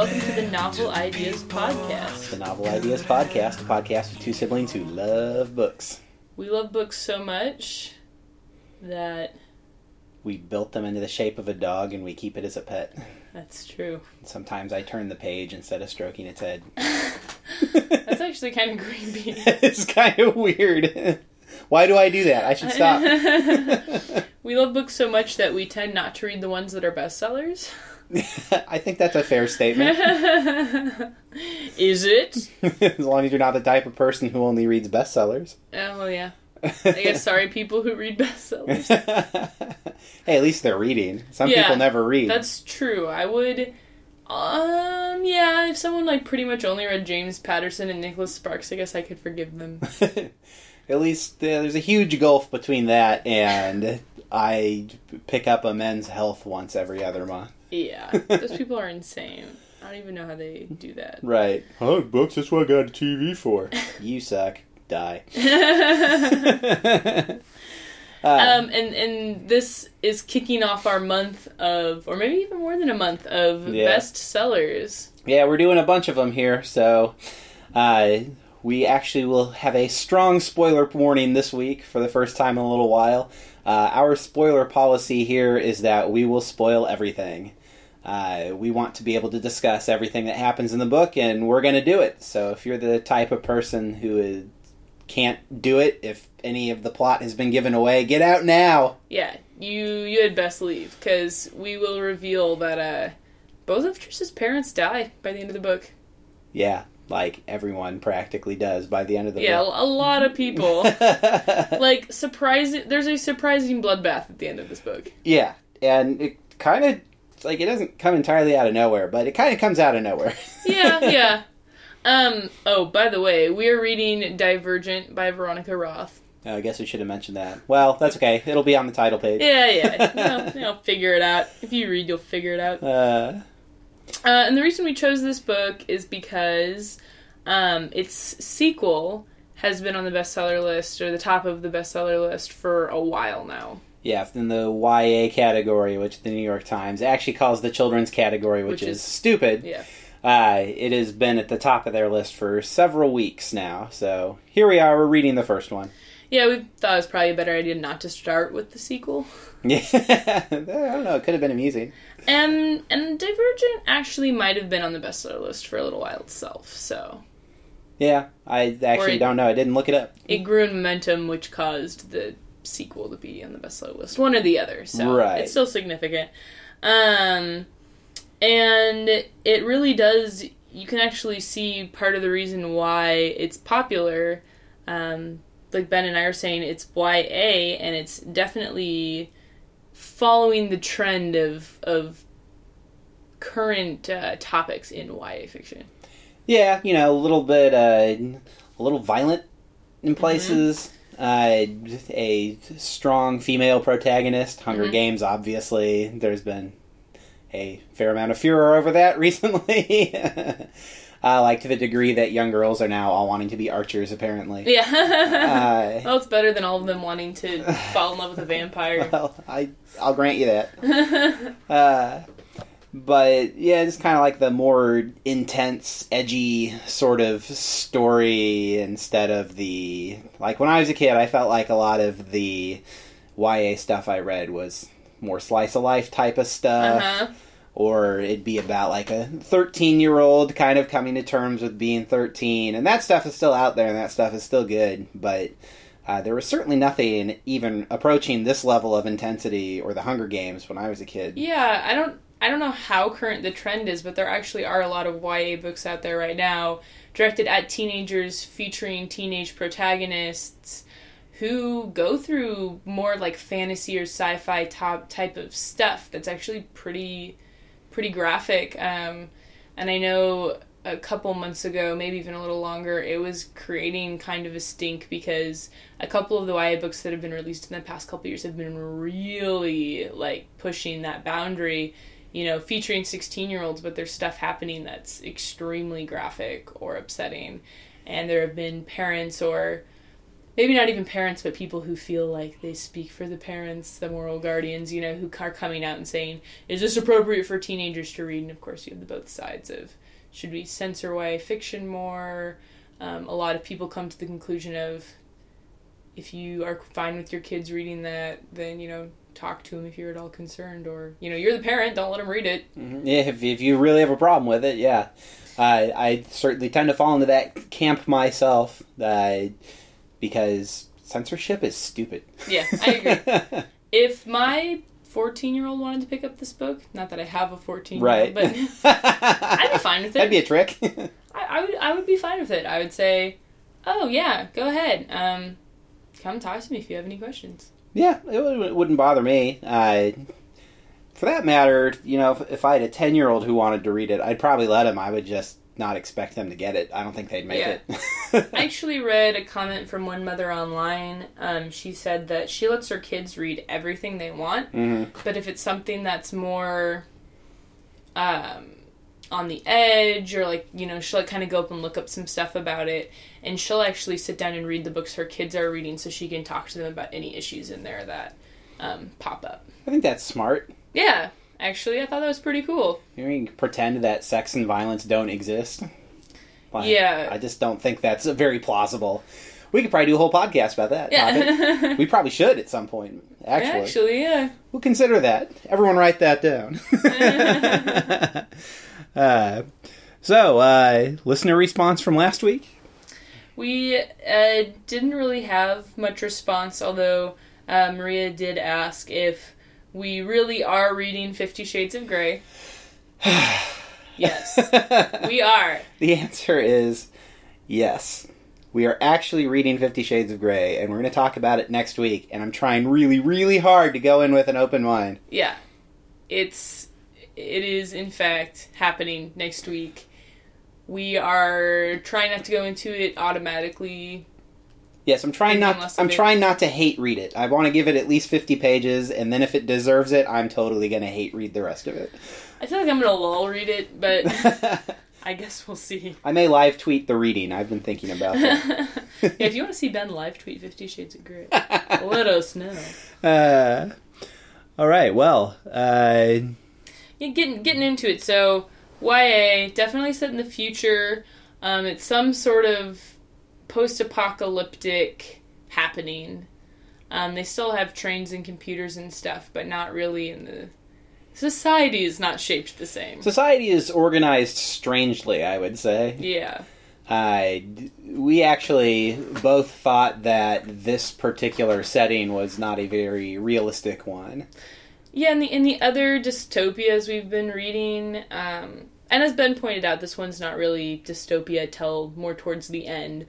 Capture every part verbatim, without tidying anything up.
welcome to the Novel Ideas Podcast. The Novel Ideas Podcast, a podcast with two siblings who love books. We love books so much that... we built them into the shape of a dog and we keep it as a pet. That's true. Sometimes I turn the page instead of stroking its head. That's actually kind of creepy. It's kind of weird. Why do I do that? I should stop. We love books so much that we tend not to read the ones that are bestsellers. I think that's a fair statement. Is it? As long as you're not the type of person who only reads bestsellers. Oh, well, yeah. I guess sorry people who read bestsellers. Hey, at least they're reading. Some yeah, people never read. That's true. I would... Um, yeah, if someone, like, pretty much only read James Patterson and Nicholas Sparks, I guess I could forgive them. At least uh, there's a huge gulf between that and I pick up a Men's Health once every other month. Yeah, those people are insane. I don't even know how they do that. Right. Oh, books, that's what I got a T V for. You suck. Die. uh, um, and, and this is kicking off our month of, or maybe even more than a month, of yeah. bestsellers. Yeah, we're doing a bunch of them here, so uh, we actually will have a strong spoiler warning this week for the first time in a little while. Uh, our spoiler policy here is that we will spoil everything. Uh, we want to be able to discuss everything that happens in the book, and we're going to do it. So if you're the type of person who is, can't do it, if any of the plot has been given away, get out now! Yeah, you you had best leave, because we will reveal that uh, both of Trish's parents die by the end of the book. Yeah, like everyone practically does by the end of the yeah, book. Yeah, a lot of people. Like, surprising. There's a surprising bloodbath at the end of this book. Yeah, and it kind of... like, it doesn't come entirely out of nowhere, but it kind of comes out of nowhere. yeah, yeah. Um, oh, by the way, we are reading Divergent by Veronica Roth. Oh, I guess we should have mentioned that. Well, that's okay. It'll be on the title page. Yeah, yeah. You'll, you'll figure it out. If you read, you'll figure it out. Uh, uh, and the reason we chose this book is because um, its sequel has been on the bestseller list, or the top of the bestseller list, for a while now. Yeah, in the Y A category, which the New York Times actually calls the children's category, which, which is, is stupid. Yeah. Uh, it has been at the top of their list for several weeks now. So here we are, we're reading the first one. Yeah, we thought it was probably a better idea not to start with the sequel. Yeah, I don't know, it could have been amusing. And, and Divergent actually might have been on the bestseller list for a little while itself, so... Yeah, I actually it, don't know. I didn't look it up. It grew in momentum, which caused the sequel to be on the bestseller list. One or the other, so right. It's still significant. Um, and it really does... You can actually see part of the reason why it's popular. Um, like Ben and I are saying, it's Y A, and it's definitely following the trend of of current uh, topics in Y A fiction. Yeah, you know, a little bit, uh, a little violent in places. Mm-hmm. Uh, a strong female protagonist. Hunger mm-hmm. Games, obviously. There's been a fair amount of furor over that recently. uh, like to the degree that young girls are now all wanting to be archers, apparently. Yeah. uh, well, it's better than all of them wanting to fall in love with a vampire. Well, I, I'll grant you that. uh... But, yeah, it's kind of like the more intense, edgy sort of story instead of the... Like, when I was a kid, I felt like a lot of the Y A stuff I read was more slice-of-life type of stuff. Uh-huh. Or it'd be about, like, a thirteen-year-old kind of coming to terms with being thirteen. And that stuff is still out there, and that stuff is still good. But uh, there was certainly nothing even approaching this level of intensity or the Hunger Games when I was a kid. Yeah, I don't... I don't know how current the trend is, but there actually are a lot of Y A books out there right now directed at teenagers, featuring teenage protagonists who go through more like fantasy or sci-fi top type of stuff that's actually pretty pretty graphic. Um, and I know a couple months ago, maybe even a little longer, it was creating kind of a stink because a couple of the Y A books that have been released in the past couple years have been really like pushing that boundary. You know, featuring sixteen-year-olds, but there's stuff happening that's extremely graphic or upsetting. And there have been parents or maybe not even parents, but people who feel like they speak for the parents, the moral guardians, you know, who are coming out and saying, is this appropriate for teenagers to read? And of course you have the both sides of, should we censor Y A fiction more? Um, a lot of people come to the conclusion of, if you are fine with your kids reading that, then, you know, talk to them if you're at all concerned. Or, you know, you're the parent, don't let them read it. Mm-hmm. Yeah, if, if you really have a problem with it, yeah. Uh, I certainly tend to fall into that camp myself, uh, because censorship is stupid. Yeah, I agree. If my fourteen-year-old wanted to pick up this book, not that I have a fourteen-year-old, right. but I'd be fine with it. That'd be a trick. I, I would I would be fine with it. I would say, oh, yeah, go ahead. Um, come talk to me if you have any questions. Yeah, it wouldn't bother me. Uh, for that matter, you know, if, if I had a ten-year-old who wanted to read it, I'd probably let him. I would just not expect them to get it. I don't think they'd make yeah. it. I actually read a comment from one mother online. Um, she said that she lets her kids read everything they want, mm-hmm. but if it's something that's more um, on the edge, or like, you know, she'll like, kind of go up and look up some stuff about it, and she'll actually sit down and read the books her kids are reading so she can talk to them about any issues in there that um, pop up. I think that's smart. Yeah. Actually, I thought that was pretty cool. You can pretend that sex and violence don't exist. Like, yeah. I just don't think that's very plausible. We could probably do a whole podcast about that yeah. topic. We probably should at some point, actually. Actually, yeah. We'll consider that. Everyone write that down. uh, so, uh, listener response from last week? We uh, didn't really have much response, although uh, Maria did ask if we really are reading Fifty Shades of Grey. Yes, we are. The answer is yes. We are actually reading Fifty Shades of Grey, and we're going to talk about it next week, and I'm trying really, really hard to go in with an open mind. Yeah. It's, it is, in fact, happening next week. We are trying not to go into it automatically. Yes, I'm trying not. I'm trying not to hate read it. I want to give it at least fifty pages, and then if it deserves it, I'm totally going to hate read the rest of it. I feel like I'm going to lull read it, but I guess we'll see. I may live tweet the reading. I've been thinking about that. Yeah, if you want to see Ben live tweet Fifty Shades of Grey, let us know. Uh, all right. Well, uh, yeah, getting getting into it. So Y A definitely set in the future. Um, it's some sort of post-apocalyptic happening. Um, they still have trains and computers and stuff, but not really in the... Society is not shaped the same. Society is organized strangely, I would say. Yeah. Uh, we actually both thought that this particular setting was not a very realistic one. Yeah, and the, in the other dystopias we've been reading, um, and as Ben pointed out, this one's not really dystopia till more towards the end.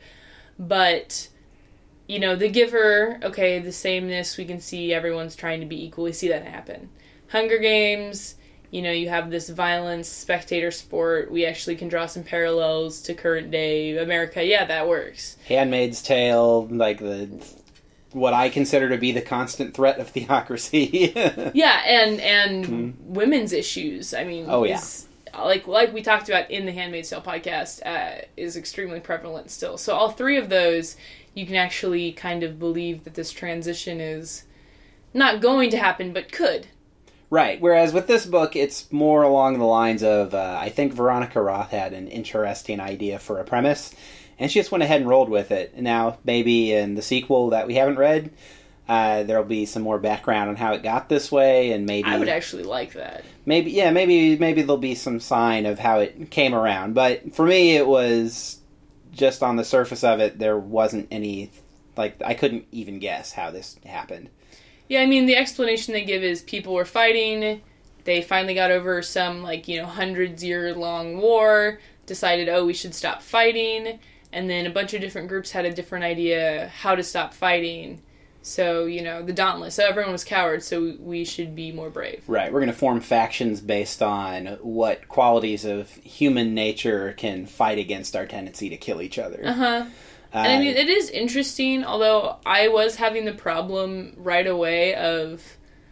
But, you know, The Giver, okay, the sameness, we can see everyone's trying to be equal. We see that happen. Hunger Games, you know, you have this violence, spectator sport. We actually can draw some parallels to current day America. Yeah, that works. Handmaid's Tale, like the what I consider to be the constant threat of theocracy. Yeah, and and mm. women's issues. I mean, oh yeah. Is, like like we talked about in the Handmaid's Tale podcast, uh, is extremely prevalent still. So all three of those, you can actually kind of believe that this transition is not going to happen, but could. Right, whereas with this book, it's more along the lines of, uh, I think Veronica Roth had an interesting idea for a premise, and she just went ahead and rolled with it. And now, maybe in the sequel that we haven't read, uh, there'll be some more background on how it got this way, and maybe... I would actually like that. Maybe, yeah, maybe maybe there'll be some sign of how it came around. But for me, it was just on the surface of it, there wasn't any... Like, I couldn't even guess how this happened. Yeah, I mean, the explanation they give is people were fighting, they finally got over some, like, you know, hundreds-year-long war, decided, oh, we should stop fighting, and then a bunch of different groups had a different idea how to stop fighting. So, you know, the Dauntless, so everyone was cowards, so we should be more brave. Right, we're going to form factions based on what qualities of human nature can fight against our tendency to kill each other. Uh-huh. And I mean, it is interesting, although I was having the problem right away of,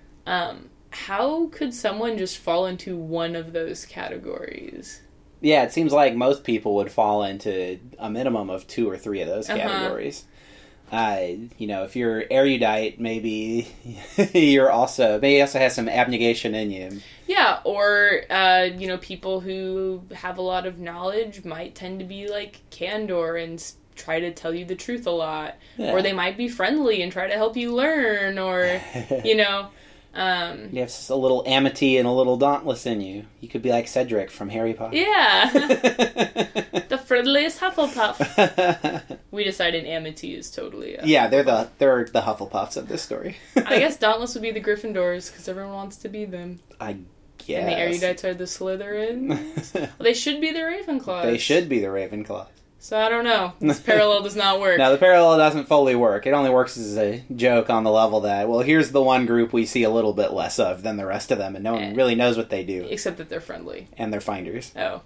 um, how could someone just fall into one of those categories? Yeah, it seems like most people would fall into a minimum of two or three of those uh-huh. categories. uh, you know, if you're erudite, maybe you're also maybe also has some abnegation in you. Yeah, or uh, you know, people who have a lot of knowledge might tend to be like candor and s- try to tell you the truth a lot, Yeah. or they might be friendly and try to help you learn, or you know. Um, You have a little Amity and a little Dauntless in you. You could be like Cedric from Harry Potter. yeah, the friendliest Hufflepuff. We decided Amity is totally. A Yeah, they're the they're the Hufflepuffs of this story. I guess Dauntless would be the Gryffindors because everyone wants to be them. I guess. And the erudites are the Slytherins. Well, they should be the Ravenclaws. They should be the Ravenclaw. So I don't know. This parallel does not work. No, the parallel doesn't fully work. It only works as a joke on the level that, well, here's the one group we see a little bit less of than the rest of them, and no one Eh. really knows what they do. Except that they're friendly. And they're finders. Oh.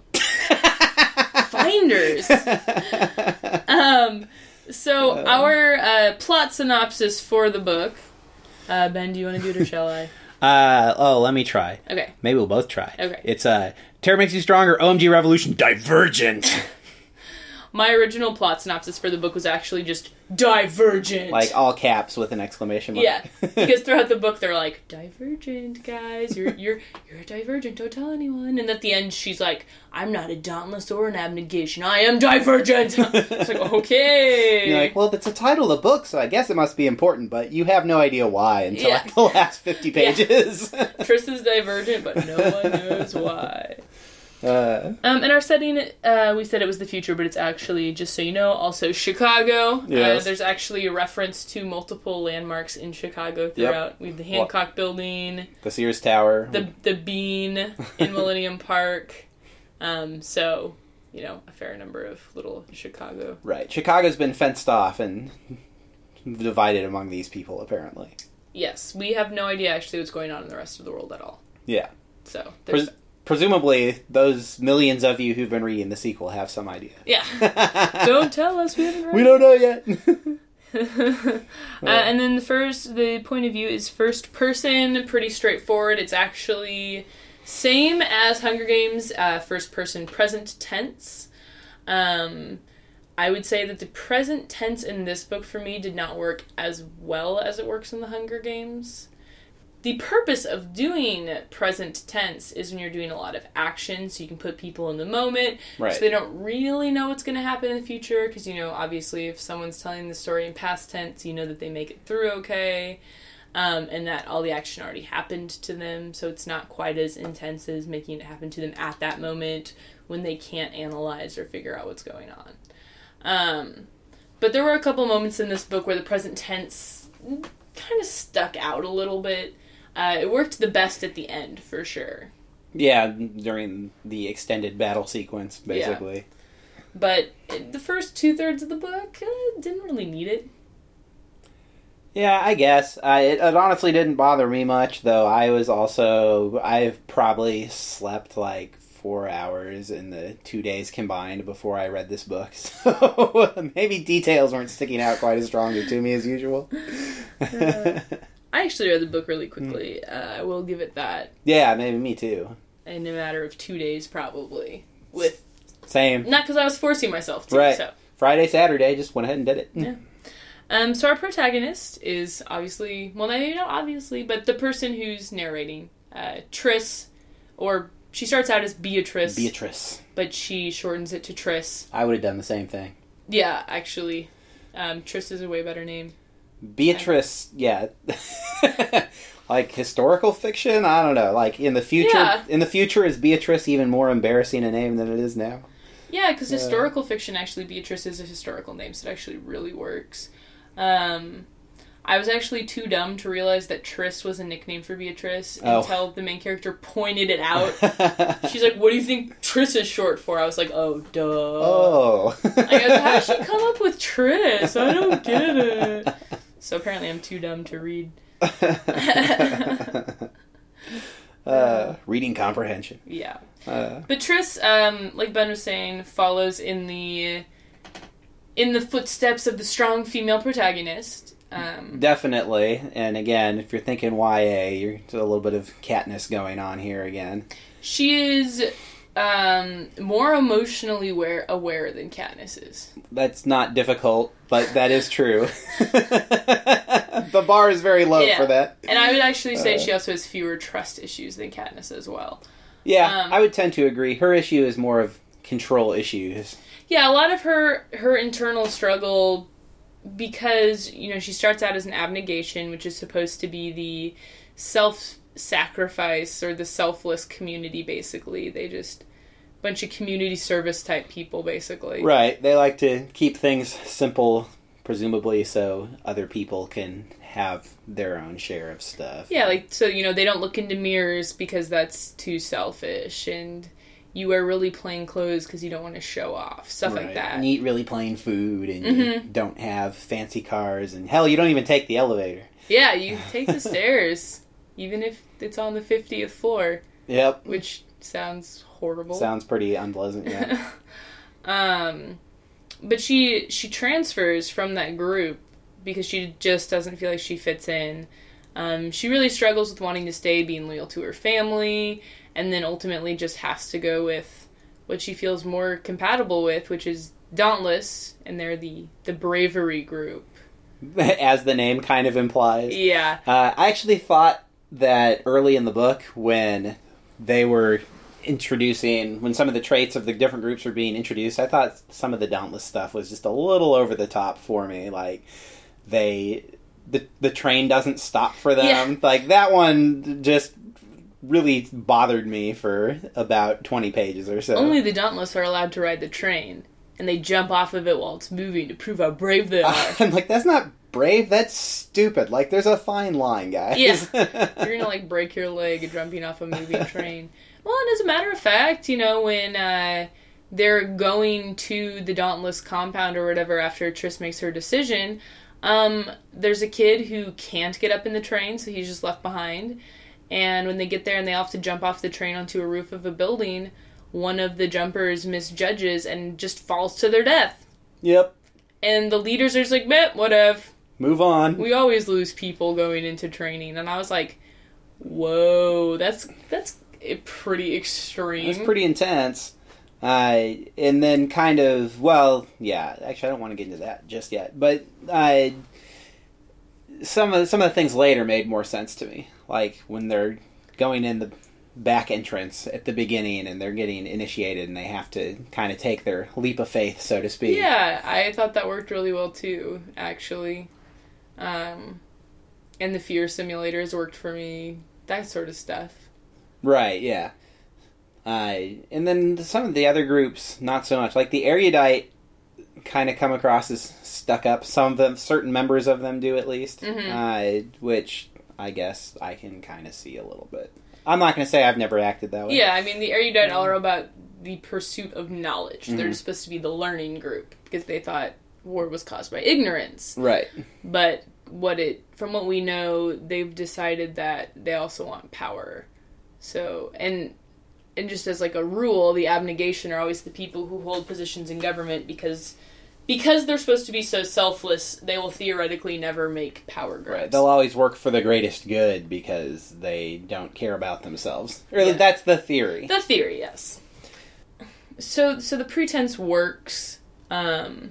Finders! um, so, our uh, plot synopsis for the book. Uh, Ben, do you want to do it or shall I? Uh, oh, let me try. Okay. Maybe we'll both try. Okay. It's uh, Terror Makes You Stronger, O M G Revolution, Divergent. My original plot synopsis for the book was actually just Divergent. Like all caps with an exclamation mark. Yeah, because throughout the book they're like, Divergent, guys, you're you're you're a Divergent, don't tell anyone. And at the end she's like, I'm not a Dauntless or an Abnegation, I am Divergent. It's like, okay. You're like, well, it's a title of the book, so I guess it must be important, but you have no idea why until Yeah. like the last fifty pages. Triss is Divergent, but no one knows why. uh, Um, in our setting, uh, we said it was the future, but it's actually, just so you know, also Chicago. Yes. Uh, there's actually a reference to multiple landmarks in Chicago throughout. We have the Hancock Building, the Sears Tower. the the Bean in Millennium Park. Um, so, you know, a fair number of little Chicago. Right. Chicago's been fenced off and divided among these people, apparently. Yes, we have no idea actually what's going on in the rest of the world at all. Yeah. So, there's... Pres- presumably, those millions of you who've been reading the sequel have some idea. yeah. Don't tell us, we haven't read We don't know yet. uh, and then the first, the point of view is first person, pretty straightforward. It's actually same as Hunger Games, uh, first person present tense. Um, I would say that the present tense in this book for me did not work as well as it works in the Hunger Games. The purpose of doing present tense is when you're doing a lot of action, so you can put people in the moment, Right. so they don't really know what's going to happen in the future, because, you know, obviously if someone's telling the story in past tense, you know that they make it through okay, um, and that all the action already happened to them, so it's not quite as intense as making it happen to them at that moment when they can't analyze or figure out what's going on. Um, but there were a couple moments in this book where the present tense kind of stuck out a little bit. Uh, it worked the best at the end, for sure. Yeah, during the extended battle sequence, basically. Yeah. But the first two-thirds of the book, uh, didn't really need it. Yeah, I guess. I, it, it honestly didn't bother me much, though I was also... I've probably slept like four hours in the two days combined before I read this book, so maybe details weren't sticking out quite as strongly to me as usual. Uh, I actually read the book really quickly. Uh, I will give it that. Yeah, maybe me too. In a matter of two days, probably. With Same. Not because I was forcing myself to. Right. So. Friday, Saturday, just went ahead and did it. Yeah. Um, so our protagonist is obviously, well, maybe not obviously, but the person who's narrating. Uh, Triss, or she starts out as Beatrice. Beatrice. But she shortens it to Triss. I would have done the same thing. Yeah, actually. Um, Triss is a way better name. Beatrice, yeah. Like historical fiction? I don't know. Like in the future, Yeah. in the future, is Beatrice even more embarrassing a name than it is now? Yeah, because Uh, historical fiction, actually, Beatrice is a historical name, so it actually really works. Um, I was actually too dumb to realize that Triss was a nickname for Beatrice Oh. until the main character pointed it out. She's like, what do you think Triss is short for? I was like, oh, duh. Oh. I go, how did she come up with Triss? I don't get it. So apparently I'm too dumb to read. uh, reading comprehension. Yeah. Uh, But Triss, um, like Ben was saying, follows in the in the footsteps of the strong female protagonist. Um, definitely. And again, if you're thinking Y A, you're, there's a little bit of Katniss going on here again. she is um, more emotionally aware, aware than Katniss is. That's not difficult, but that is true. The bar is very low yeah. for that. And I would actually say Uh, she also has fewer trust issues than Katniss as well. Yeah, Um, I would tend to agree. Her issue is more of control issues. Yeah, a lot of her her internal struggle, because, you know, she starts out as an abnegation, which is supposed to be the self-sacrifice or the selfless community, basically. They just, bunch of community service type people, basically. Right, they like to keep things simple, presumably so other people can have their own share of stuff. Yeah, like, so, you know, they don't look into mirrors because that's too selfish, and you wear really plain clothes because you don't want to show off, stuff Right. like that. And eat really plain food, and Mm-hmm. you don't have fancy cars, and hell, you don't even take the elevator. Yeah, you take the stairs, even if it's on the fiftieth floor, Yep. which sounds horrible. Sounds pretty unpleasant, yeah. um, but she she transfers from that group because she just doesn't feel like she fits in. Um, she really struggles with wanting to stay, being loyal to her family, and then ultimately just has to go with what she feels more compatible with, which is Dauntless, and they're the, the bravery group. As the name kind of implies. Yeah. Uh, I actually thought that early in the book, when they were introducing, when some of the traits of the different groups were being introduced, I thought some of the Dauntless stuff was just a little over the top for me. Like, they, the the train doesn't stop for them. Yeah. Like, that one just really bothered me for about twenty pages or so. Only the Dauntless are allowed to ride the train, and they jump off of it while it's moving to prove how brave they are. I'm like, that's not brave, that's stupid. Like, there's a fine line, guys. Yeah. You're gonna, like, break your leg jumping off a moving train. Well, and as a matter of fact, you know, when uh, they're going to the Dauntless compound or whatever after Triss makes her decision, um, there's a kid who can't get up in the train, so he's just left behind. And when they get there and they all have to jump off the train onto a roof of a building, one of the jumpers misjudges and just falls to their death. Yep. And the leaders are just like, meh, whatever. Move on. We always lose people going into training. And I was like, whoa, that's that's pretty extreme. It's pretty intense. Uh, and then kind of, well, yeah, actually I don't want to get into that just yet. But uh, some of, some of the things later made more sense to me. Like when they're going in the back entrance at the beginning and they're getting initiated and they have to kind of take their leap of faith, so to speak. Yeah, I thought that worked really well too, actually. Um, and the fear simulators worked for me, that sort of stuff. Right, yeah. Uh, and then some of the other groups, not so much. Like the Erudite kind of come across as stuck up. Some of them, certain members of them do at least. Mm-hmm. Uh, which I guess I can kind of see a little bit. I'm not going to say I've never acted that way. Yeah, I mean, the Erudite are about the pursuit of knowledge. Mm-hmm. They're supposed to be the learning group because they thought war was caused by ignorance. Right. But what it, from what we know, they've decided that they also want power. So, and and just as like a rule, the abnegation are always the people who hold positions in government because because they're supposed to be so selfless, they will theoretically never make power grabs. Right. They'll always work for the greatest good because they don't care about themselves. Or Yeah. that's the theory. The theory, yes. So, so the pretense works, um,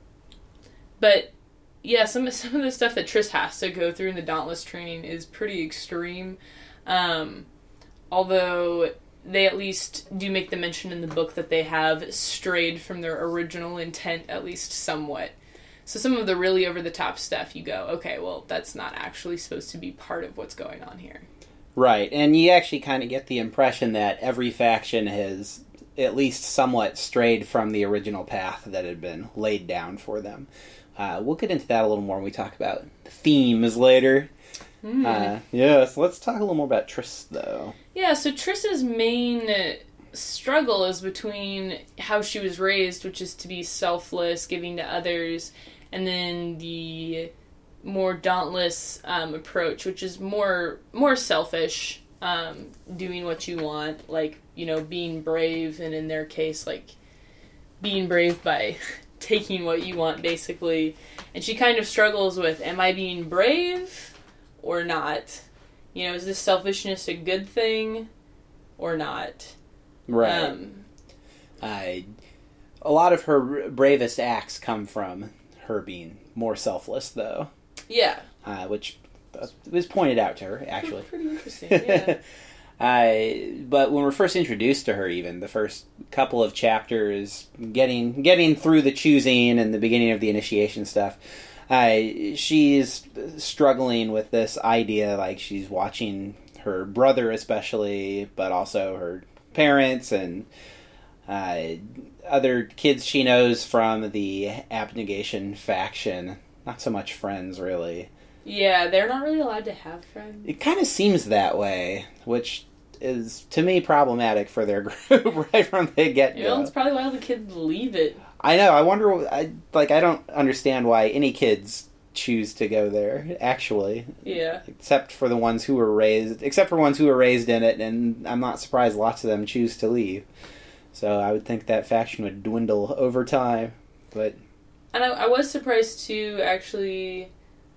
but yeah, some some of the stuff that Triss has to go through in the Dauntless training is pretty extreme. Um, although they at least do make the mention in the book that they have strayed from their original intent at least somewhat. So some of the really over-the-top stuff, you go, okay, well, that's not actually supposed to be part of what's going on here. Right. And you actually kind of get the impression that every faction has at least somewhat strayed from the original path that had been laid down for them. Uh, we'll get into that a little more when we talk about themes later. Mm. Uh, yes, let's talk a little more about Triss, though. Yeah, so Triss's main struggle is between how she was raised, which is to be selfless, giving to others, and then the more dauntless um, approach, which is more more selfish, um, doing what you want, like, you know, being brave, and in their case, like, being brave by taking what you want, basically. And she kind of struggles with, am I being brave or not? You know, is this selfishness a good thing or not? Right. Um, I, a lot of her bravest acts come from her being more selfless, though. yeah. Uh, which was pointed out to her, actually. Pretty interesting, yeah. uh, but when we're first introduced to her, even, the first couple of chapters, getting getting through the choosing and the beginning of the initiation stuff, uh, she's struggling with this idea, like she's watching her brother especially, but also her parents and uh, other kids she knows from the abnegation faction. Not so much friends, really. Yeah, they're not really allowed to have friends. It kind of seems that way, which is, to me, problematic for their group right from the get-go. You know, it's probably why all the kids leave it. I know, I wonder, I, like, I don't understand why any kids choose to go there, actually. Yeah. Except for the ones who were raised, except for ones who were raised in it, and I'm not surprised lots of them choose to leave. So I would think that faction would dwindle over time, but... And I, I was surprised, too, actually,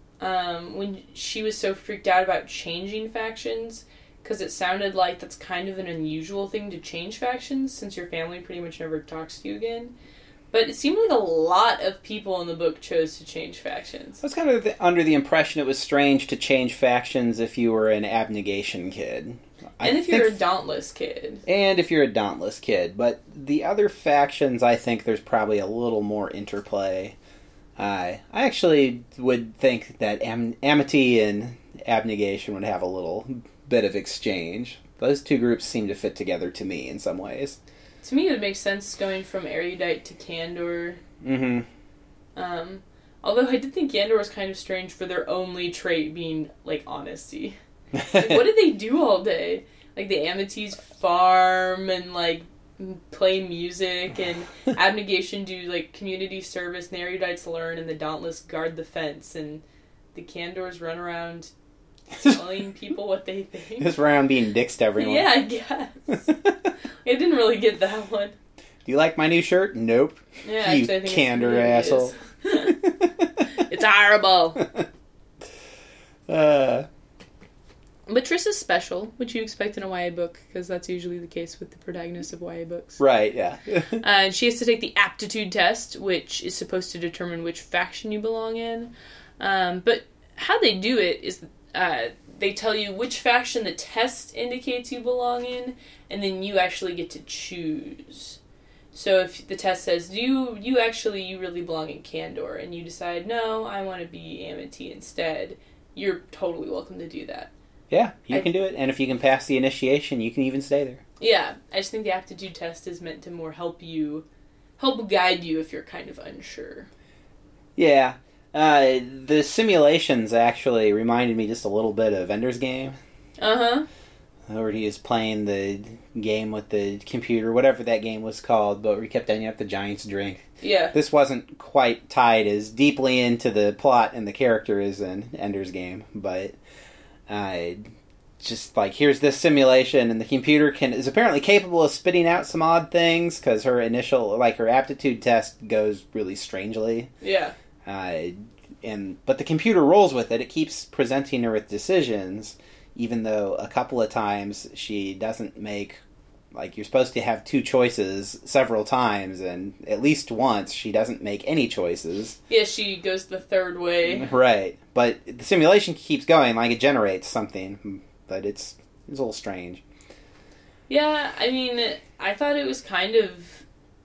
um, when she was so freaked out about changing factions, because it sounded like that's kind of an unusual thing to change factions, since your family pretty much never talks to you again. But it seemed like a lot of people in the book chose to change factions. I was kind of under the impression it was strange to change factions if you were an abnegation kid. And I if you're a Dauntless kid. And if you're a Dauntless kid. But the other factions, I think there's probably a little more interplay. Uh, I actually would think that Am- Amity and Abnegation would have a little bit of exchange. Those two groups seem to fit together to me in some ways. To me, it would make sense going from Erudite to Candor. Mm-hmm. Um, although I did think Candor was kind of strange for their only trait being, like, honesty. Like, what did they do all day? Like, the Amities farm and, like, play music, and Abnegation do, like, community service, and the Erudites learn, and the Dauntless guard the fence, and the Candors run around telling people what they think. Just run around being dicks to everyone. Yeah, I guess. I didn't really get that one. Do you like my new shirt? Nope. Yeah, you actually, I think candor it's asshole. It's horrible. uh... But Triss is special, which you expect in a Y A book, because that's usually the case with the protagonists of Y A books. Right, yeah. uh, and she has to take the aptitude test, which is supposed to determine which faction you belong in. Um, but how they do it is uh, they tell you which faction the test indicates you belong in, and then you actually get to choose. So if the test says, do you, you actually, you really belong in Candor, and you decide, no, I want to be Amity instead, you're totally welcome to do that. Yeah, you I, can do it, and if you can pass the initiation, you can even stay there. Yeah, I just think the aptitude test is meant to more help you, help guide you if you're kind of unsure. Yeah, uh, the simulations actually reminded me just a little bit of Ender's Game. Uh-huh. Where he is playing the game with the computer, whatever that game was called, but where he kept ending up the Giant's Drink. Yeah. This wasn't quite tied as deeply into the plot and the character as in Ender's Game, but... Uh, just like, here's this simulation, and the computer can is apparently capable of spitting out some odd things, because her initial, like, her aptitude test goes really strangely. Yeah. Uh, and but the computer rolls with it. It keeps presenting her with decisions, even though a couple of times she doesn't make, like, you're supposed to have two choices several times, and at least once she doesn't make any choices. Yeah, she goes the third way. Right. But the simulation keeps going, like it generates something, but it's it's a little strange. Yeah, I mean, I thought it was kind of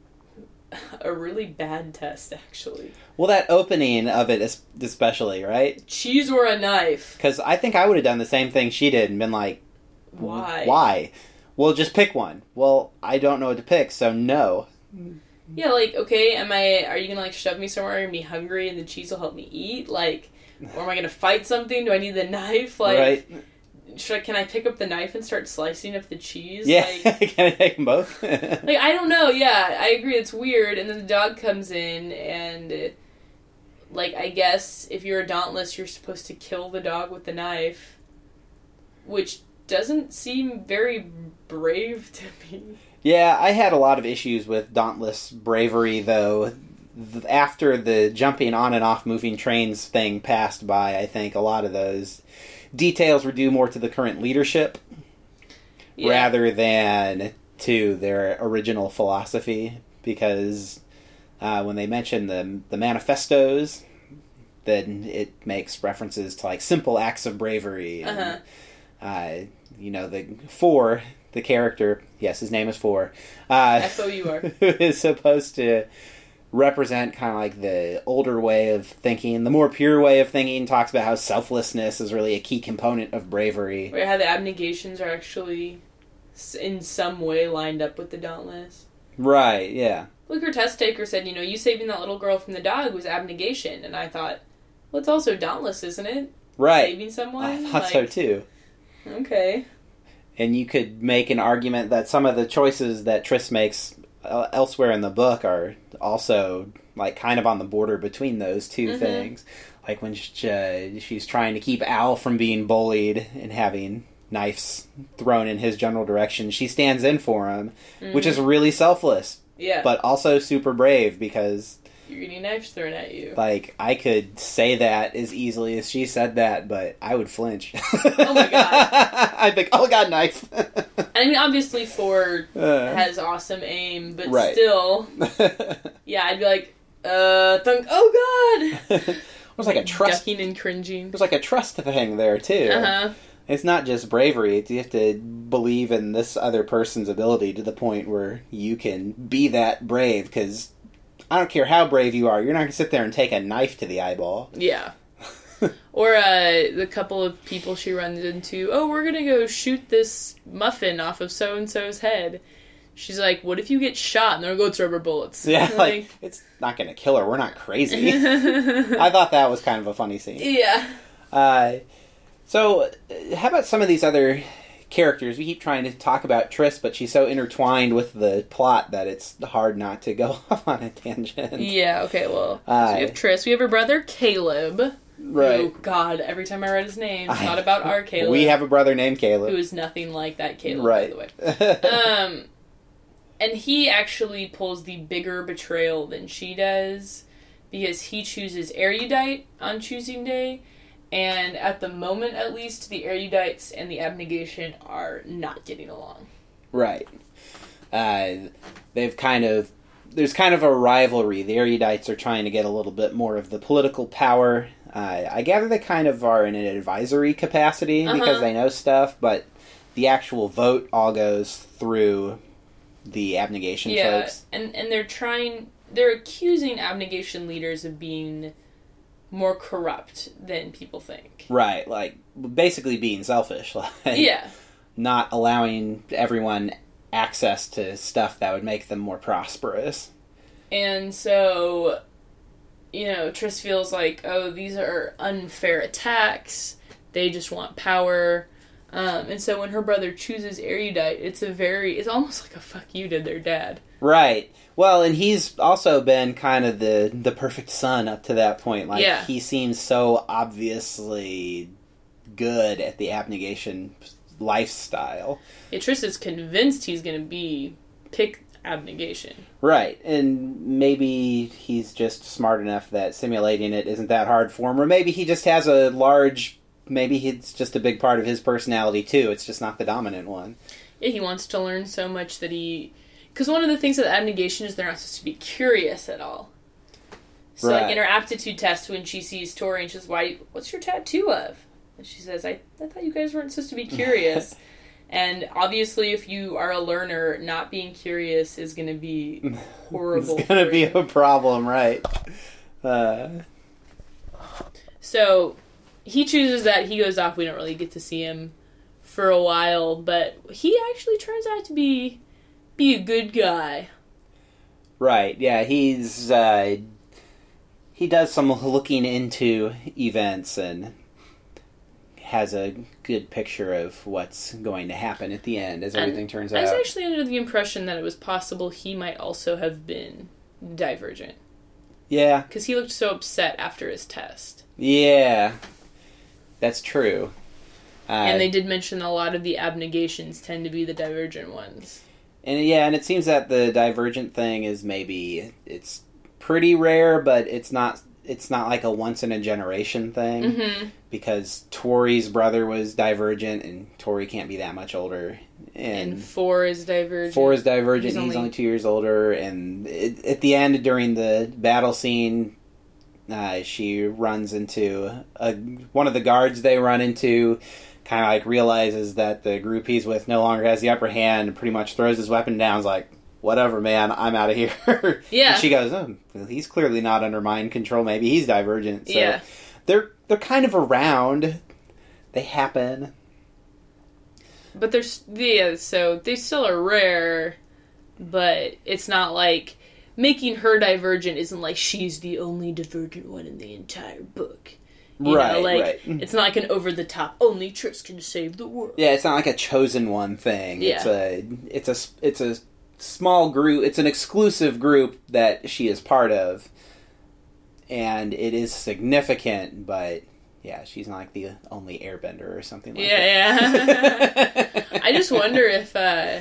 a really bad test, actually. Well, that opening of it especially, right? Cheese or a knife? Because I think I would have done the same thing she did and been like, why? Why? Well, just pick one. Well, I don't know what to pick, so no. Yeah, like, okay, am I, are you gonna, like, shove me somewhere and be hungry and the cheese will help me eat? Like, or am I gonna fight something? Do I need the knife? Like, right. should I, can I pick up the knife and start slicing up the cheese? Yeah, like, can I take them both? like, I don't know, yeah, I agree, it's weird, and then the dog comes in, and, like, I guess if you're a Dauntless, you're supposed to kill the dog with the knife, which doesn't seem very brave to me. Yeah, I had a lot of issues with Dauntless bravery, though. After the jumping on and off moving trains thing passed by, I think a lot of those details were due more to the current leadership, yeah. rather than to their original philosophy, because uh, when they mention the the manifestos, then it makes references to like simple acts of bravery. And, uh-huh. uh, you know, the four, the character, yes, his name is Four. Uh, F O U R. Who is supposed to represent kind of like the older way of thinking, the more pure way of thinking. Talks about how selflessness is really a key component of bravery. Or how the abnegations are actually in some way lined up with the Dauntless. Right, yeah. Look, her test taker said, you know, you saving that little girl from the dog was abnegation. And I thought, well, it's also Dauntless, isn't it? Right. Saving someone? I thought like, so too. Okay. And you could make an argument that some of the choices that Triss makes uh, elsewhere in the book are also like kind of on the border between those two mm-hmm. things. Like when she, uh, she's trying to keep Al from being bullied and having knives thrown in his general direction, she stands in for him, mm-hmm. which is really selfless. Yeah. But also super brave, because you're getting knives thrown at you. Like, I could say that as easily as she said that, but I would flinch. Oh my god. I'd think, oh god, knife. I mean, obviously Ford uh, has awesome aim, but right. still, yeah, I'd be like, uh, thunk, oh god! It was like, like a trust... ducking and cringing. It was like a trust thing there, too. Uh-huh. It's not just bravery, it's, you have to believe in this other person's ability to the point where you can be that brave, because I don't care how brave you are, you're not going to sit there and take a knife to the eyeball. Yeah. Or uh, the couple of people she runs into, oh, we're going to go shoot this muffin off of so-and-so's head. She's like, what if you get shot? And they'll go, it's rubber bullets. Yeah, like, like, it's not going to kill her, we're not crazy. I thought that was kind of a funny scene. Yeah. Uh, so, how about some of these other characters? We keep trying to talk about Triss, but she's so intertwined with the plot that it's hard not to go off on a tangent. Yeah, okay, well, uh, so we have Triss. We have her brother, Caleb. Right. Oh, God, every time I read his name, it's not about our Caleb. We have a brother named Caleb. Who is nothing like that Caleb, right. by the way. um, and he actually pulls the bigger betrayal than she does, because he chooses Erudite on choosing day, and at the moment, at least, the Erudites and the Abnegation are not getting along. Right. Uh, they've kind of... There's kind of a rivalry. The Erudites are trying to get a little bit more of the political power. Uh, I gather they kind of are in an advisory capacity uh-huh. because they know stuff, but the actual vote all goes through the Abnegation yeah, folks. Yeah, and, and they're trying... They're accusing Abnegation leaders of being more corrupt than people think. Right, like, basically being selfish. Like, yeah. Not allowing everyone access to stuff that would make them more prosperous. And so, you know, Triss feels like, oh, these are unfair attacks. They just want power. Um, and so when her brother chooses Erudite, it's a very... It's almost like a fuck you to their dad. Right. Well, and he's also been kind of the, the perfect son up to that point. Like, yeah. he seems so obviously good at the Abnegation lifestyle. Yeah, Triss is convinced he's going to be... Pick Abnegation. Right. And maybe he's just smart enough that simulating it isn't that hard for him. Or maybe he just has a large... Maybe it's just a big part of his personality, too. It's just not the dominant one. Yeah, he wants to learn so much that he... Because one of the things with Abnegation is they're not supposed to be curious at all. So, right. like, in her aptitude test, when she sees Tori, and she says, "Why? What's your tattoo of?" And she says, I, I thought you guys weren't supposed to be curious. And obviously, if you are a learner, not being curious is going to be horrible. It's going to be you. a problem, right? Uh... So, he chooses that. He goes off. We don't really get to see him for a while, but he actually turns out to be... be a good guy. Right, yeah, he's, uh, he does some looking into events and has a good picture of what's going to happen at the end as everything and turns I out. was actually under the impression that it was possible he might also have been Divergent. Yeah. Because he looked so upset after his test. Yeah, that's true. Uh, and they did mention a lot of the Abnegations tend to be the Divergent ones. And yeah, and it seems that the Divergent thing is maybe, it's pretty rare, but it's not it's not like a once in a generation thing. Mm-hmm. because Tori's brother was Divergent, and Tori can't be that much older. And, And four is Divergent. Four is Divergent. He's He's, only- only... two years older. And it, at the end, during the battle scene, uh, she runs into a, one of the guards they run into. Kind of like realizes that the group he's with no longer has the upper hand, and pretty much throws his weapon down. Is like, whatever, man, I'm out of here. Yeah. And she goes, oh, well, he's clearly not under mind control. Maybe he's Divergent. So Yeah. they're they're kind of around. They happen. But there's yeah, so they still are rare, but it's not like making her Divergent isn't like she's the only Divergent one in the entire book. You Right, know, like right. it's not like an over the top only Triss can save the world. Yeah, it's not like a chosen one thing. Yeah. It's a it's a it's a small group. It's an exclusive group that she is part of, and it is significant. But yeah, she's not like the only Airbender or something like Yeah, that. yeah. I just wonder if uh,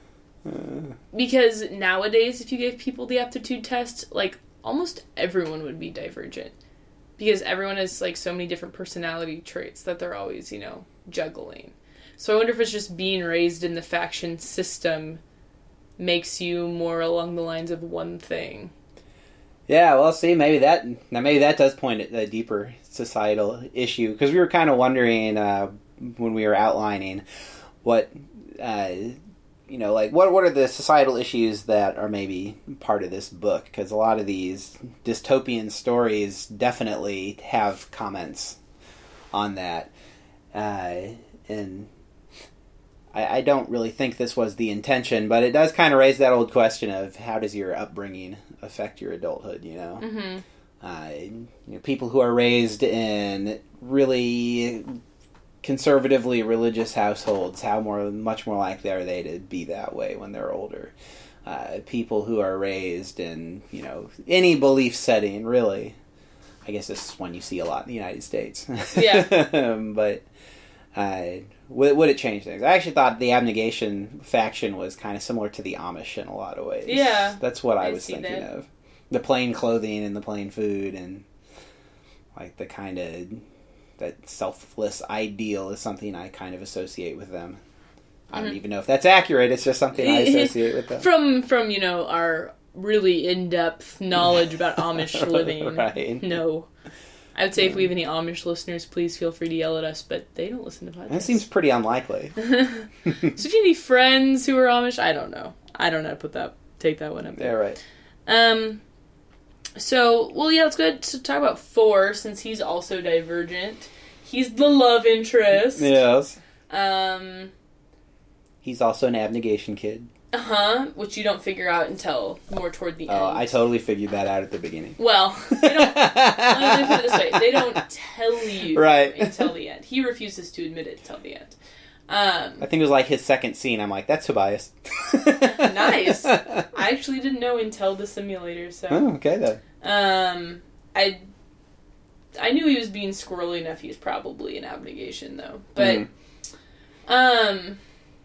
because nowadays, if you gave people the aptitude test, like almost everyone would be Divergent. Because everyone has, like, so many different personality traits that they're always, you know, juggling. So I wonder if it's just being raised in the faction system makes you more along the lines of one thing. Yeah, well, see, maybe that now maybe that does point at a deeper societal issue, because we were kind of wondering uh, when we were outlining what uh, you know, like what what are the societal issues that are maybe part of this book? Because a lot of these dystopian stories definitely have comments on that, uh, and I, I don't really think this was the intention, but it does kind of raise that old question of how does your upbringing affect your adulthood? You know, Mm-hmm. uh, you know, people who are raised in really conservatively religious households, how more much more likely are they to be that way when they're older? Uh, people who are raised in, you know, any belief setting, really. I guess this is one you see a lot in the United States. Yeah. um, but uh, would, would it change things? I actually thought the abnegation faction was kind of similar to the Amish in a lot of ways. Yeah, That's what I, I was see thinking that. of. The plain clothing and the plain food, and like the kind of that selfless ideal is something I kind of associate with them. I don't Mhm. even know if that's accurate. It's just something I associate with them. From, from you know, our really in-depth knowledge about Amish living. Right. No. I would say if we have any Amish listeners, please feel free to yell at us, but they don't listen to podcasts. That seems pretty unlikely. So if you have any friends who are Amish, I don't know. I don't know how to put that, take that one up Yeah, there. right. Um, so, well, yeah, let's go to talk about Four, since he's also Divergent. He's the love interest. Yes. Um, He's also an abnegation kid. uh-huh, which you don't figure out until more toward the Oh, end. I totally figured that out at the beginning. Well, they don't, let me put it this way, they don't tell you Right. until the end. He refuses to admit it until the end. Um, I think it was like his second scene. I'm like, that's Tobias. Nice. I actually didn't know until the simulator, so... Oh, okay then. Um, I... I knew he was being squirrely enough he was probably an abnegation, though. But, Mm. um...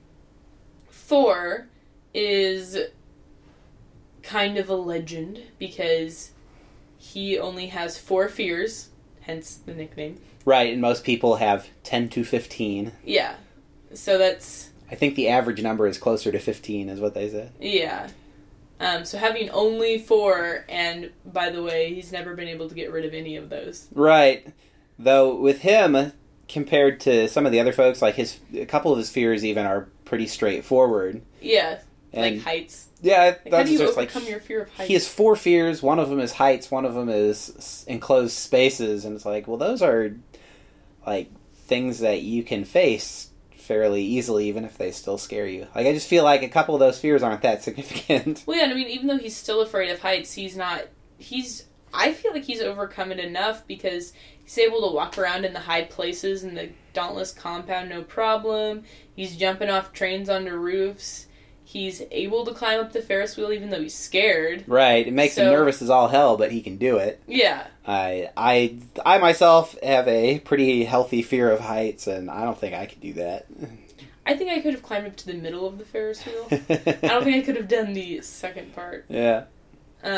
Thor is kind of a legend, because he only has four fears, hence the nickname. Right, and most people have ten to fifteen. Yeah. So that's... I think the average number is closer to fifteen, is what they said. Yeah. Um, so having only four, and by the way, he's never been able to get rid of any of those. Right. Though, with him, compared to some of the other folks, like his, a couple of his fears even are pretty straightforward. Yeah. And like heights. Yeah, Like, how that's do you just like, overcome your fear of heights? he has four fears. One of them is heights. One of them is s- enclosed spaces. And it's like, well, those are like things that you can face fairly easily, even if they still scare you. Like, I just feel like a couple of those fears aren't that significant. Well, yeah, I mean, even though he's still afraid of heights, he's not... He's... I feel like he's overcome it enough, because he's able to walk around in the high places in the Dauntless compound, no problem. He's jumping off trains onto roofs. He's able to climb up the Ferris wheel even though he's scared. Right. It makes him So- nervous as all hell, but he can do it. Yeah. I, I, I myself have a pretty healthy fear of heights, and I don't think I could do that. I think I could have climbed up to the middle of the Ferris wheel. I don't think I could have done the second part. Yeah.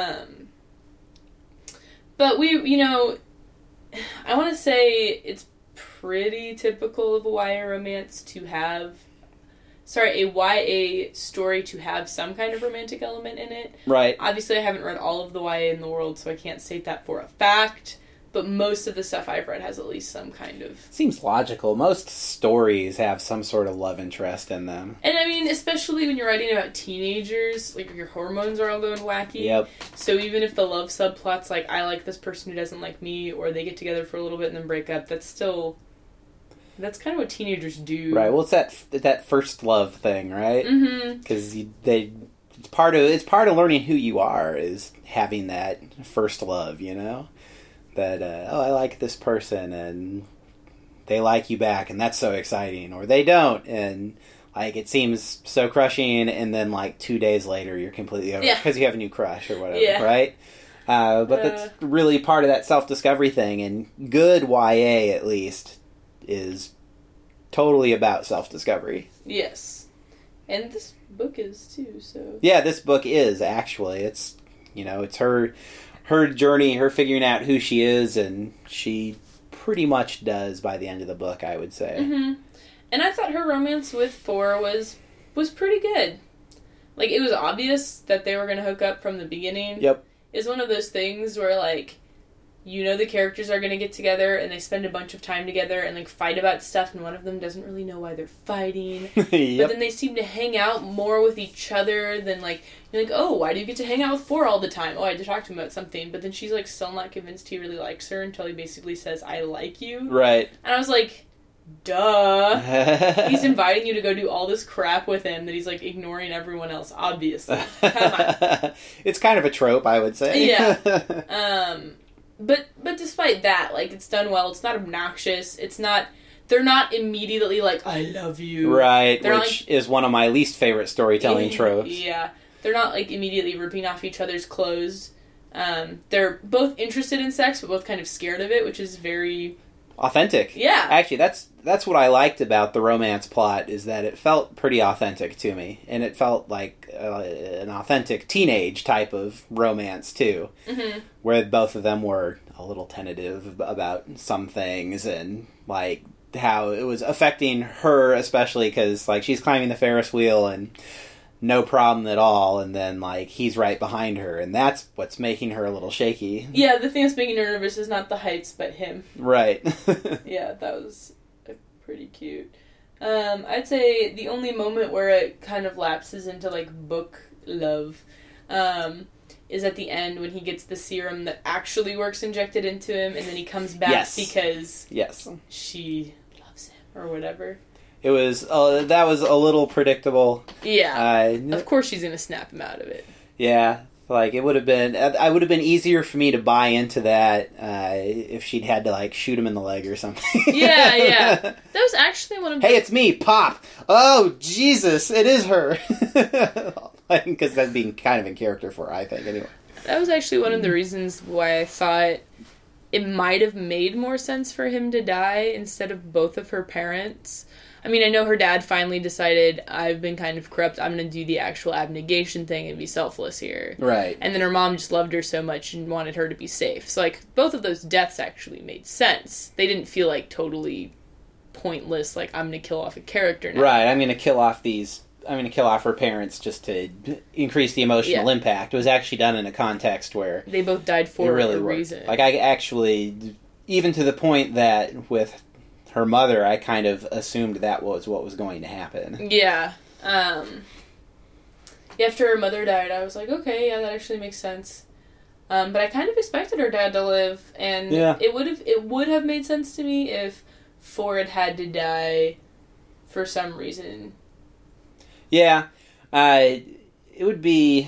Um, but we, you know, I want to say it's pretty typical of a Y A romance to have... Sorry, a Y A story to have some kind of romantic element in it. Right. Obviously, I haven't read all of the Y A in the world, so I can't state that for a fact. But most of the stuff I've read has at least some kind of... Seems logical. Most stories have some sort of love interest in them. And I mean, especially when you're writing about teenagers, like, your hormones are all going wacky. Yep. So even if the love subplot's like, I like this person who doesn't like me, or they get together for a little bit and then break up, that's still... That's kind of what teenagers do. Right. Well, it's that that first love thing, right? Mm-hmm. Because they... It's part of it's part of learning who you are is having that first love, you know? That, uh, oh, I like this person, and they like you back, and that's so exciting. Or they don't, and, like, it seems so crushing, and then, like, two days later, you're completely over because yeah. you have a new crush or whatever, yeah. right? Uh, but uh, that's really part of that self-discovery thing, and good Y A, at least, is totally about self-discovery. Yes. And this book is, too, so... Yeah, this book is, actually. It's, you know, it's her... her journey, her figuring out who she is, and she pretty much does by the end of the book, I would say. Mm-hmm. And I thought her romance with Four was was pretty good. Like, it was obvious that they were going to hook up from the beginning. Yep. It's one of those things where, like, you know the characters are going to get together, and they spend a bunch of time together and, like, fight about stuff, and one of them doesn't really know why they're fighting. Yep. But then they seem to hang out more with each other than, like, you're like, oh, why do you get to hang out with Four all the time? Oh, I had to talk to him about something. But then she's, like, still not convinced he really likes her until he basically says, I like you. Right. And I was like, duh. He's inviting you to go do all this crap with him that he's, like, ignoring everyone else, obviously. Come on. It's kind of a trope, I would say. Yeah. Um... But but despite that, like, it's done well. It's not obnoxious. It's not... They're not immediately like, I love you. Right, they're which like, is one of my least favorite storytelling tropes. Yeah. They're not, like, immediately ripping off each other's clothes. Um, they're both interested in sex, but both kind of scared of it, which is very... Authentic. Yeah. Actually, that's that's what I liked about the romance plot, is that it felt pretty authentic to me. And it felt like uh, an authentic teenage type of romance, too. Mm-hmm. Where both of them were a little tentative about some things, and, like, how it was affecting her, especially because, like, she's climbing the Ferris wheel and no problem at all, and then, like, he's right behind her, and that's what's making her a little shaky. Yeah, the thing that's making her nervous is not the heights, but him. Right. Yeah, that was pretty cute. Um, I'd say the only moment where it kind of lapses into, like, book love um, is at the end when he gets the serum that actually works injected into him, and then he comes back yes. because yes. she loves him, or whatever. It was, uh, that was a little predictable. Yeah. Uh, of course she's going to snap him out of it. Yeah. Like, it would have been, I would have been easier for me to buy into that uh, if she'd had to, like, shoot him in the leg or something. Yeah, yeah. That was actually one of the... Hey, it's me, Pop! Oh, Jesus, it is her! Because that's being kind of in character for her, I think, anyway. That was actually one of the reasons why I thought it might have made more sense for him to die instead of both of her parents. I mean, I know her dad finally decided, I've been kind of corrupt, I'm going to do the actual abnegation thing and be selfless here. Right. And then her mom just loved her so much and wanted her to be safe. So, like, both of those deaths actually made sense. They didn't feel, like, totally pointless, like, I'm going to kill off a character now. Right, I'm going to kill off these... I'm going to kill off her parents just to increase the emotional yeah. impact. It was actually done in a context where... They both died for really a worked. reason. Like, I actually... Even to the point that with... her mother, I kind of assumed that was what was going to happen. Yeah. Um, after her mother died, I was like, okay, yeah, that actually makes sense. Um, but I kind of expected her dad to live, and yeah. it would have it would have made sense to me if Ford had to die for some reason. Yeah. Uh, it would be...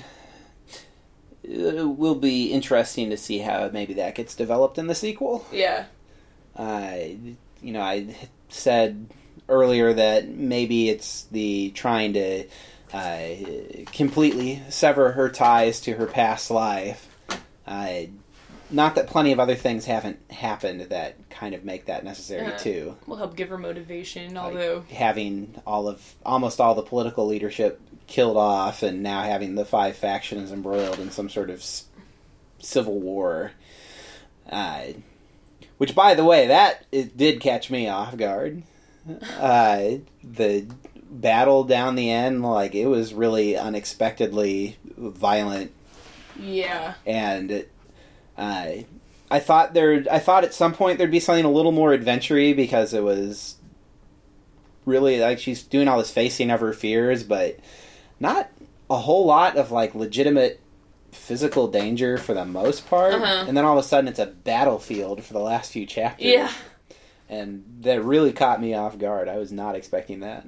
It will be interesting to see how maybe that gets developed in the sequel. Yeah. Uh... You know, I said earlier that maybe it's the trying to uh, completely sever her ties to her past life. Uh, not that plenty of other things haven't happened that kind of make that necessary, uh, too. Will help give her motivation, like although... having all of, almost all the political leadership killed off, and now having the five factions embroiled in some sort of s- civil war. Uh... Which, by the way, that it did catch me off guard. Uh, the battle down the end, like, it was really unexpectedly violent. Yeah. And uh, I thought there, I thought at some point there'd be something a little more adventure-y because it was really, like, she's doing all this facing of her fears, but not a whole lot of, like, legitimate physical danger for the most part. Uh-huh. And then all of a sudden it's a battlefield for the last few chapters. Yeah. And that really caught me off guard. I was not expecting that.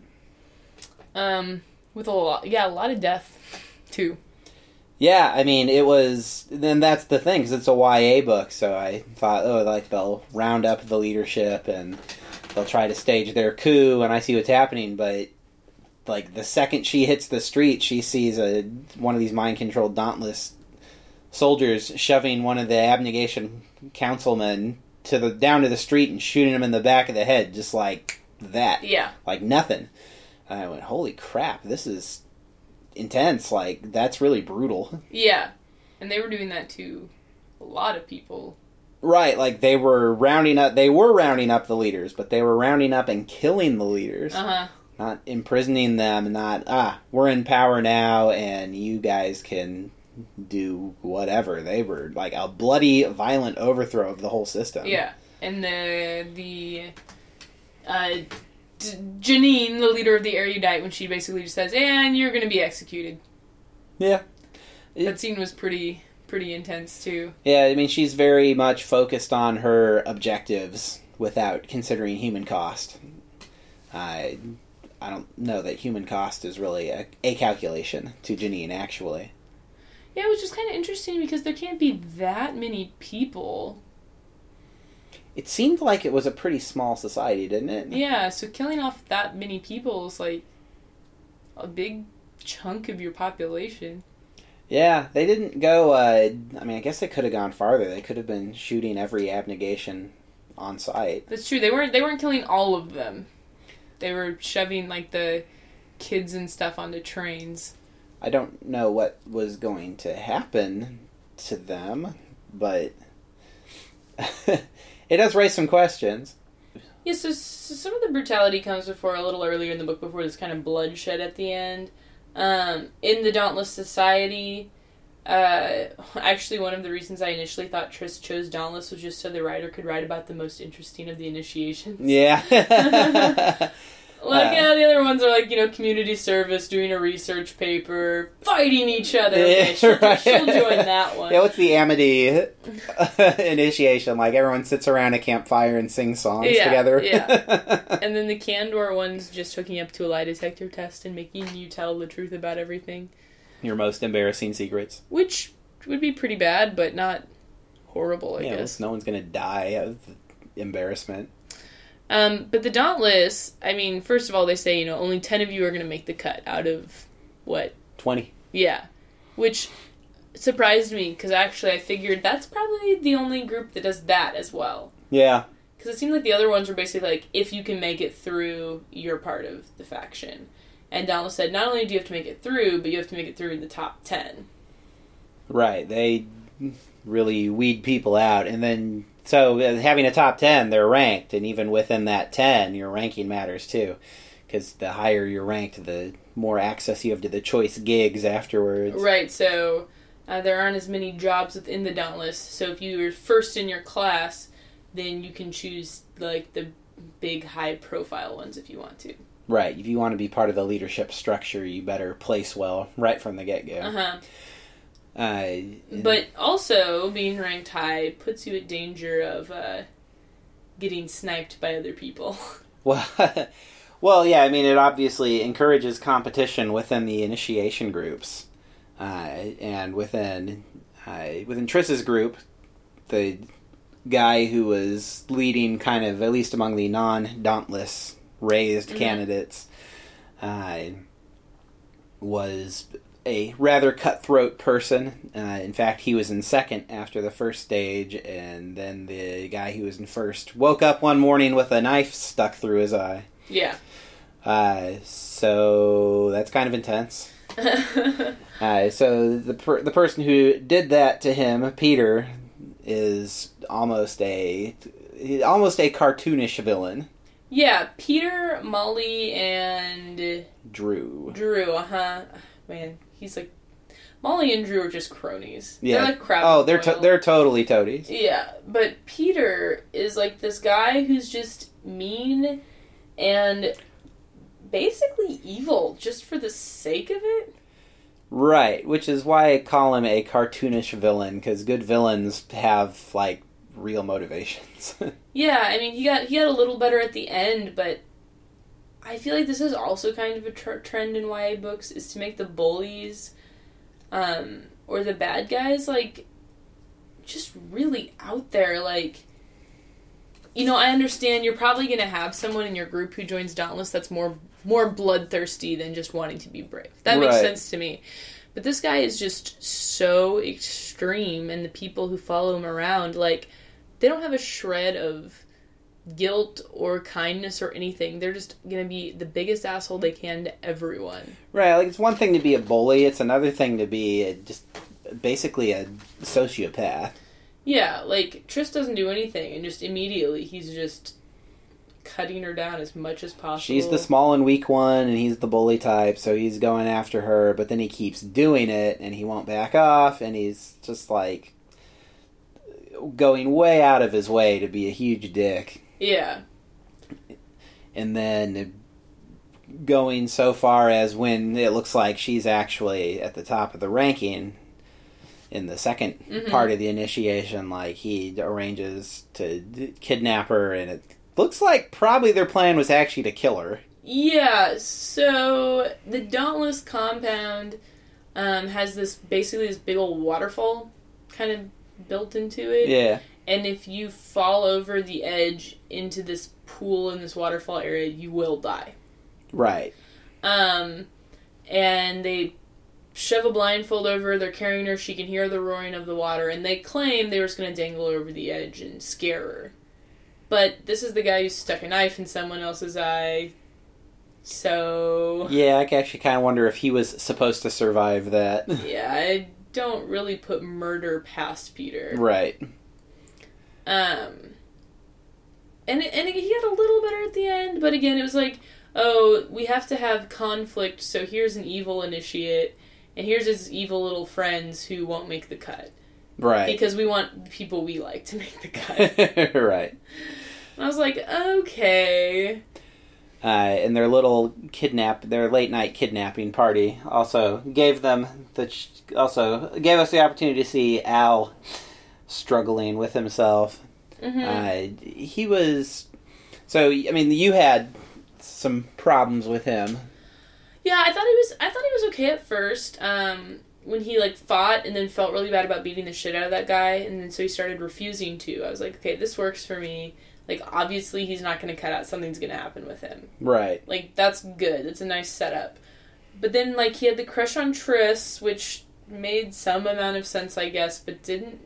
Um, with a lot, yeah, a lot of death, too. Yeah, I mean, it was, then that's the thing, because it's a Y A book, so I thought, oh, like, they'll round up the leadership, and they'll try to stage their coup, and I see what's happening, but, like, the second she hits the street, she sees a one of these mind-controlled Dauntless soldiers shoving one of the Abnegation councilmen to the down to the street and shooting him in the back of the head, just like that. Yeah. Like nothing. And I went, holy crap, this is intense. Like, that's really brutal. Yeah. And they were doing that to a lot of people. Right, like they were rounding up, they were rounding up the leaders, but they were rounding up and killing the leaders. Uh-huh. Not imprisoning them, not, ah, we're in power now and you guys can do whatever. They were like a bloody, violent overthrow of the whole system. Yeah. And the, the, uh, D- Janine, the leader of the Erudite, when she basically just says, and you're gonna be executed. Yeah. That scene was pretty, pretty intense, too. Yeah, I mean, she's very much focused on her objectives without considering human cost. I, I don't know that human cost is really a, a calculation to Janine, actually. Yeah, it was just kind of interesting because there can't be that many people. It seemed like it was a pretty small society, didn't it? Yeah, so killing off that many people is like a big chunk of your population. Yeah, they didn't go, uh, I mean, I guess they could have gone farther. They could have been shooting every abnegation on site. That's true. They weren't, they weren't killing all of them. They were shoving, like, the kids and stuff onto trains. I don't know what was going to happen to them, but it does raise some questions. Yeah, so, so some of the brutality comes before a little earlier in the book, before this kind of bloodshed at the end. Um, in the Dauntless Society, uh, actually one of the reasons I initially thought Triss chose Dauntless was just so the writer could write about the most interesting of the initiations. Yeah. Like, uh, yeah, the other ones are like, you know, community service, doing a research paper, fighting each other. Okay, she'll, right. she'll join that one. Yeah, what's the Amity initiation? Like, everyone sits around a campfire and sings songs yeah, together? Yeah. And then the Candor one's just hooking up to a lie detector test and making you tell the truth about everything. Your most embarrassing secrets. Which would be pretty bad, but not horrible, I yeah, guess. No one's going to die of embarrassment. Um, but the Dauntless, I mean, first of all, they say, you know, only ten of you are going to make the cut out of, what? twenty. Yeah. Which surprised me, because actually I figured that's probably the only group that does that as well. Yeah. Because it seemed like the other ones were basically like, if you can make it through, you're part of the faction. And Dauntless said, not only do you have to make it through, but you have to make it through in the top ten. Right. They really weed people out, and then... So, uh, having a top ten, they're ranked, and even within that ten, your ranking matters too. Because the higher you're ranked, the more access you have to the choice gigs afterwards. Right, so uh, there aren't as many jobs within the Dauntless, so if you were first in your class, then you can choose, like, the big, high-profile ones if you want to. Right, if you want to be part of the leadership structure, you better place well right from the get-go. Uh-huh. Uh, But also, being ranked high puts you at danger of uh, getting sniped by other people. Well, well, yeah, I mean, it obviously encourages competition within the initiation groups. Uh, and within uh, within Triss's group, the guy who was leading kind of, at least among the non-Dauntless raised mm-hmm. candidates, uh, was... a rather cutthroat person. Uh, in fact, he was in second after the first stage, and then the guy who was in first woke up one morning with a knife stuck through his eye. Yeah. Uh, so that's kind of intense. uh, so the per- the person who did that to him, Peter, is almost a almost a cartoonish villain. Yeah, Peter, Molly, and Drew. Drew, uh-huh. Man, he's like... Molly and Drew are just cronies. Yeah. They're like crab Oh, they're Goyle. to- they're totally toadies. Yeah, but Peter is like this guy who's just mean and basically evil just for the sake of it. Right, which is why I call him a cartoonish villain, because good villains have, like, real motivations. Yeah, I mean, he got he got a little better at the end, but I feel like this is also kind of a tr- trend in Y A books, is to make the bullies, um, or the bad guys, like, just really out there, like... You know, I understand you're probably going to have someone in your group who joins Dauntless that's more more bloodthirsty than just wanting to be brave. That makes Right. sense to me. But this guy is just so extreme, and the people who follow him around, like, they don't have a shred of guilt or kindness or anything. They're just going to be the biggest asshole they can to everyone. Right, like, it's one thing to be a bully, it's another thing to be a, just basically a sociopath. Yeah, like, Triss doesn't do anything, and just immediately he's just cutting her down as much as possible. She's the small and weak one, and he's the bully type, so he's going after her, but then he keeps doing it, and he won't back off, and he's just, like, going way out of his way to be a huge dick. Yeah. And then going so far as when it looks like she's actually at the top of the ranking in the second Mm-hmm. part of the initiation, like, he arranges to d- kidnap her, and it looks like probably their plan was actually to kill her. Yeah, so the Dauntless compound um, has this, basically this big old waterfall kind of built into it. Yeah. And if you fall over the edge into this pool in this waterfall area, you will die. Right. Um, and they shove a blindfold over her, they're carrying her, she can hear the roaring of the water, and they claim they were just going to dangle her over the edge and scare her. But this is the guy who stuck a knife in someone else's eye, so... Yeah, I actually kind of wonder if he was supposed to survive that. Yeah, I don't really put murder past Peter. Right. Um, and, and he got a little better at the end, but again, it was like, oh, we have to have conflict, so here's an evil initiate, and here's his evil little friends who won't make the cut. Right. Because we want the people we like to make the cut. Right. And I was like, okay. Uh, and their little kidnap, their late night kidnapping party also gave them the, also gave us the opportunity to see Al struggling with himself. Mm-hmm. Uh, he was, so, I mean, you had some problems with him. Yeah, I thought he was, I thought he was okay at first, um, when he, like, fought and then felt really bad about beating the shit out of that guy, and then so he started refusing to. I was like, okay, this works for me. Like, obviously he's not going to cut out, something's going to happen with him. Right. Like, that's good. That's a nice setup. But then, like, he had the crush on Triss, which made some amount of sense, I guess, but didn't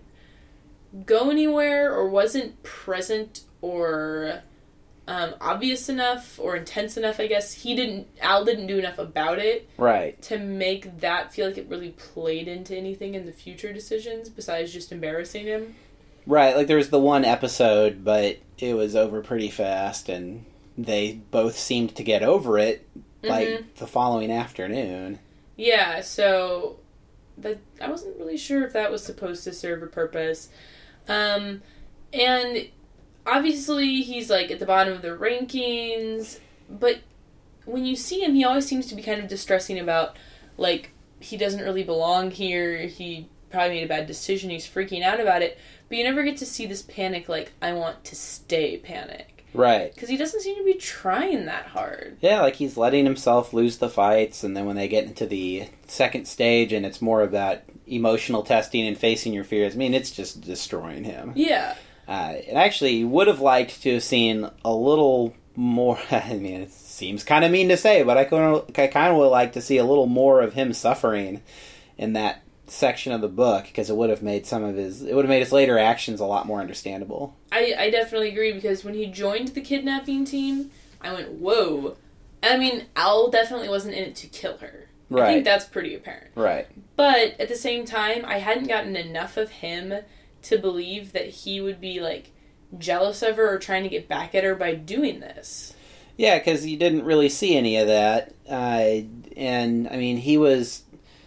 go anywhere or wasn't present or um, obvious enough or intense enough, I guess. He didn't, Al didn't do enough about it. Right. To make that feel like it really played into anything in the future decisions besides just embarrassing him. Right, like there was the one episode, but it was over pretty fast, and they both seemed to get over it, like, Mm-hmm. the following afternoon. Yeah, so that I wasn't really sure if that was supposed to serve a purpose. Um, and obviously he's, like, at the bottom of the rankings, but when you see him, he always seems to be kind of distressing about, like, he doesn't really belong here, he probably made a bad decision, he's freaking out about it, but you never get to see this panic, like, I want to stay panic. Right. Because he doesn't seem to be trying that hard. Yeah, like he's letting himself lose the fights, and then when they get into the second stage and it's more about emotional testing and facing your fears, I mean, it's just destroying him. Yeah. Uh, and actually, would have liked to have seen a little more, I mean, it seems kind of mean to say, but I kind of, I kind of would like to see a little more of him suffering in that section of the book, because it would have made some of his, it would have made his later actions a lot more understandable. I, I definitely agree, because when he joined the kidnapping team, I went, whoa. I mean, Al definitely wasn't in it to kill her. Right. I think that's pretty apparent. Right. But at the same time, I hadn't gotten enough of him to believe that he would be, like, jealous of her or trying to get back at her by doing this. Yeah, because you didn't really see any of that. Uh, and, I mean, he was...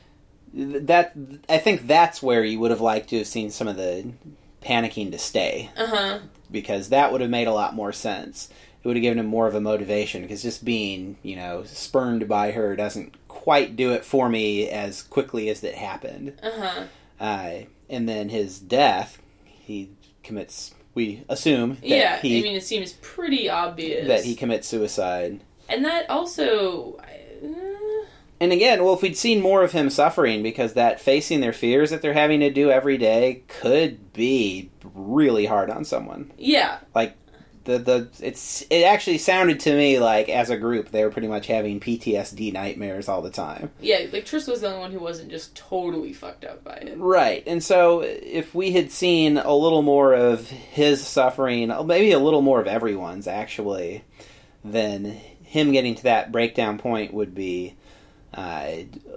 that I think that's where you would have liked to have seen some of the panicking to stay. Uh-huh. Because that would have made a lot more sense. It would have given him more of a motivation, because just being, you know, spurned by her doesn't quite do it for me as quickly as it happened. Uh-huh. Uh, and then his death, he commits, we assume that yeah, he... I mean, it seems pretty obvious. That he commits suicide. And that also... Uh... And again, well, if we'd seen more of him suffering, because that facing their fears that they're having to do every day could be really hard on someone. Yeah. Like, the the it's it actually sounded to me like, as a group, they were pretty much having P T S D nightmares all the time. Yeah, like, Triss was the only one who wasn't just totally fucked up by it. Right, and so if we had seen a little more of his suffering, maybe a little more of everyone's, actually, then him getting to that breakdown point would be uh,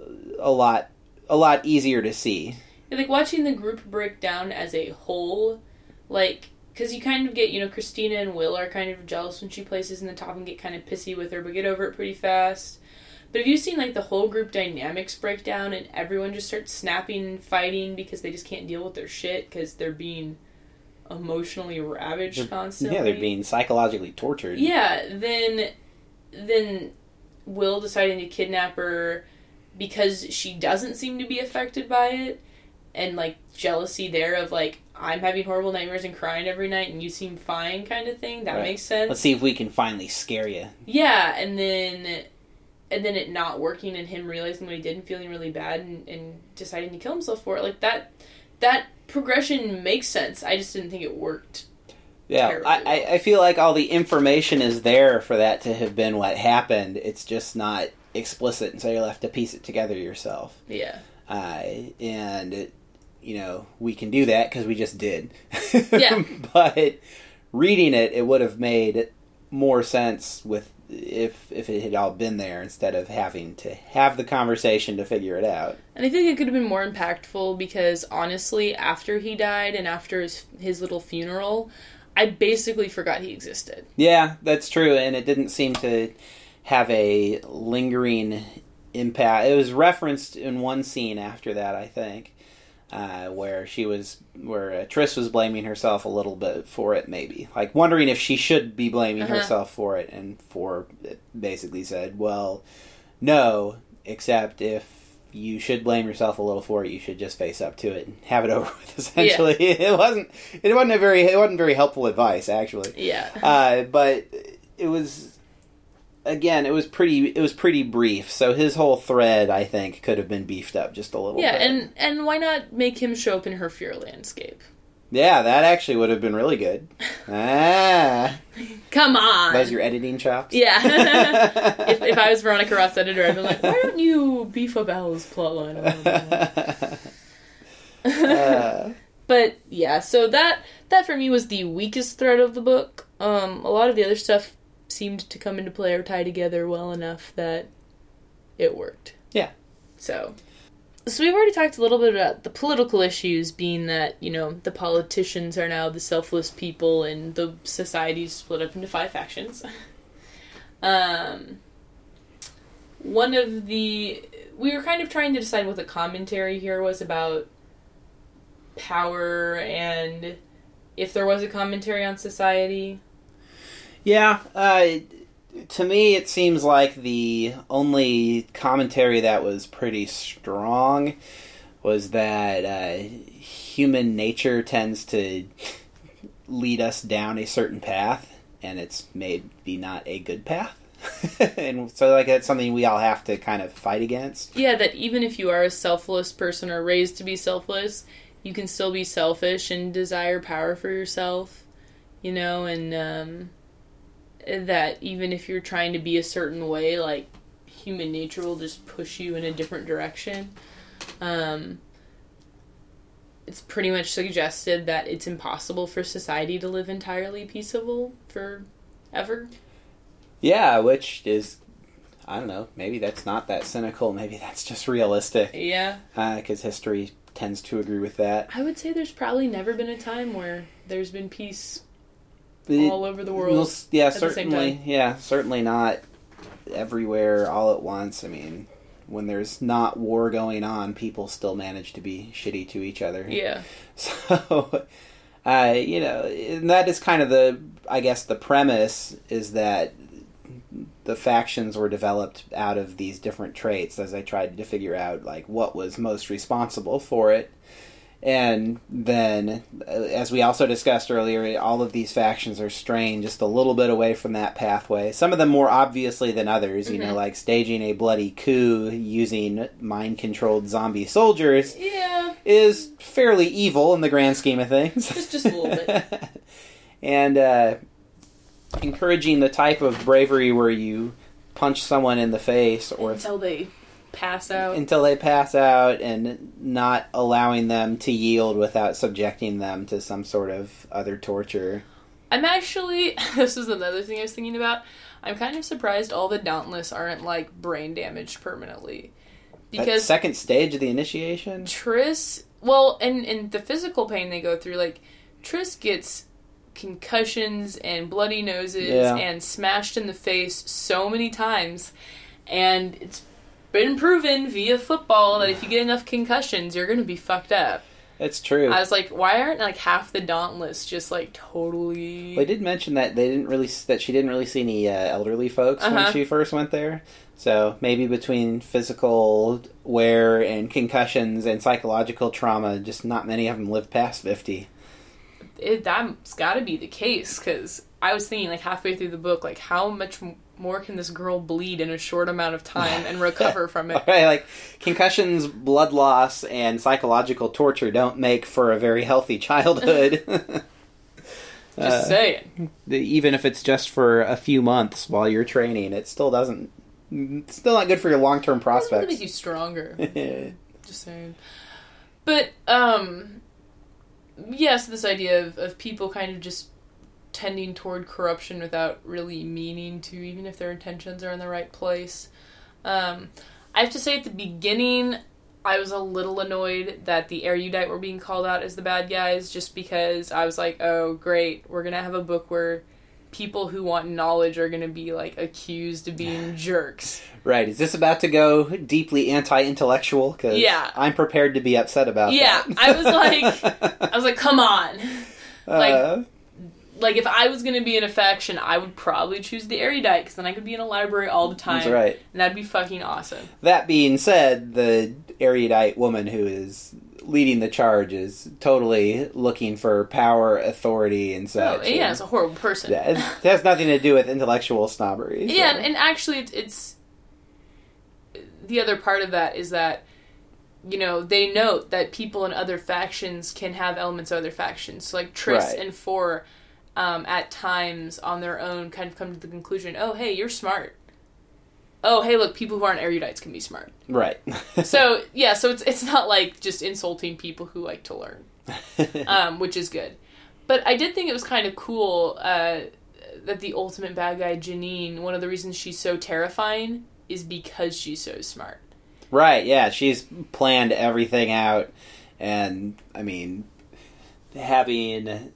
a lot a lot easier to see. Yeah, like, watching the group break down as a whole, like... Because you kind of get, you know, Christina and Will are kind of jealous when she places in the top and get kind of pissy with her, but get over it pretty fast. But have you seen, like, the whole group dynamics break down and everyone just starts snapping and fighting because they just can't deal with their shit because they're being emotionally ravaged they're, constantly? Yeah, they're being psychologically tortured. Yeah, then, then Will deciding to kidnap her because she doesn't seem to be affected by it. And, like, jealousy there of, like, I'm having horrible nightmares and crying every night and you seem fine kind of thing. That right. makes sense. Let's see if we can finally scare you. Yeah, and then and then it not working and him realizing what he did and feeling really bad and, and deciding to kill himself for it. Like, that that progression makes sense. I just didn't think it worked. Yeah, I, well. I, I feel like all the information is there for that to have been what happened. It's just not explicit, and so you'll have to piece it together yourself. Yeah. Uh, and... It, you know, we can do that because we just did. Yeah. But reading it, it would have made more sense with if if it had all been there instead of having to have the conversation to figure it out. And I think it could have been more impactful because, honestly, after he died and after his, his little funeral, I basically forgot he existed. Yeah, that's true, and it didn't seem to have a lingering impact. It was referenced in one scene after that, I think. Uh, where she was, where uh, Triss was blaming herself a little bit for it, maybe. Like, wondering if she should be blaming uh-huh. herself for it, and for it basically said, well, no, except if you should blame yourself a little for it, you should just face up to it and have it over with, essentially. Yeah. It wasn't, it wasn't a very, it wasn't very helpful advice, actually. Yeah. Uh, but it was... Again, it was pretty. It was pretty brief. So his whole thread, I think, could have been beefed up just a little. Yeah, bit. and and why not make him show up in her fear landscape? Yeah, that actually would have been really good. Ah, come on. Those your editing chops. Yeah. if if I was Veronica Ross editor, I'd be like, why don't you beef up Al's plotline a little bit? uh. But yeah, so that that for me was the weakest thread of the book. Um, a lot of the other stuff seemed to come into play or tie together well enough that it worked. Yeah. So, so we've already talked a little bit about the political issues, being that, you know, the politicians are now the selfless people and the society's split up into five factions. um, one of the... We were kind of trying to decide what the commentary here was about power and if there was a commentary on society. Yeah, uh, to me it seems like the only commentary that was pretty strong was that uh, human nature tends to lead us down a certain path, and it's maybe not a good path. And so, like, that's something we all have to kind of fight against. Yeah, that even if you are a selfless person or raised to be selfless, you can still be selfish and desire power for yourself, you know, and, um... that even if you're trying to be a certain way, like, human nature will just push you in a different direction. Um, it's pretty much suggested that it's impossible for society to live entirely peaceable forever. Yeah, which is, I don't know, maybe that's not that cynical, maybe that's just realistic. Yeah. Because uh, history tends to agree with that. I would say there's probably never been a time where there's been peace it, all over the world. Yeah, at the same certainly. time. Yeah, certainly not everywhere all at once. I mean, when there's not war going on, people still manage to be shitty to each other. Yeah. So, uh, you know, and that is kind of the, I guess, the premise is that the factions were developed out of these different traits as I tried to figure out, like, what was most responsible for it. And then, as we also discussed earlier, all of these factions are straying just a little bit away from that pathway. Some of them more obviously than others, you mm-hmm. know, like staging a bloody coup using mind-controlled zombie soldiers yeah. is fairly evil in the grand scheme of things. Just, just a little bit. And uh, encouraging the type of bravery where you punch someone in the face or until they pass out until they pass out and not allowing them to yield without subjecting them to some sort of other torture. I'm actually, this is another thing I was thinking about, I'm kind of surprised all the Dauntless aren't, like, brain damaged permanently. Because that second stage of the initiation? Triss, well, and, and the physical pain they go through, like, Triss gets concussions and bloody noses yeah. and smashed in the face so many times, and it's been proven via football that if you get enough concussions, you're going to be fucked up. It's true. I was like, why aren't like half the Dauntless just like totally... They did mention that they didn't really that she didn't really see any uh, elderly folks uh-huh. when she first went there. So maybe between physical wear and concussions and psychological trauma, just not many of them live past fifty. It, that's got to be the case, because I was thinking like halfway through the book, like how much more can this girl bleed in a short amount of time and recover from it? Right, like concussions, blood loss, and psychological torture don't make for a very healthy childhood. Just uh, saying. Even if it's just for a few months while you're training, it still doesn't. It's still not good for your long-term prospects. It makes you stronger. Just saying. But um, yes, yeah, so this idea of of people kind of just tending toward corruption without really meaning to, even if their intentions are in the right place. Um, I have to say at the beginning, I was a little annoyed that the erudite were being called out as the bad guys, just because I was like, oh, great, we're going to have a book where people who want knowledge are going to be, like, accused of being jerks. Right. Is this about to go deeply anti-intellectual? Because yeah. I'm prepared to be upset about yeah, that. Yeah, I was like, I was like, come on. Like... Uh, Like, if I was going to be in a faction, I would probably choose the erudite, because then I could be in a library all the time. That's right. And that'd be fucking awesome. That being said, the erudite woman who is leading the charge is totally looking for power, authority, and such. Oh, yeah, it's a horrible person. Yeah, it has nothing to do with intellectual snobbery. So. Yeah, and, and actually, it's, it's... The other part of that is that, you know, they note that people in other factions can have elements of other factions. So, like, Triss right. and Four... Um, at times, on their own, kind of come to the conclusion, oh, hey, you're smart. Oh, hey, look, people who aren't erudites can be smart. Right. So, yeah, so it's it's not like just insulting people who like to learn, um, which is good. But I did think it was kind of cool uh, that the ultimate bad guy, Janine, one of the reasons she's so terrifying is because she's so smart. Right, yeah, she's planned everything out, and, I mean, having...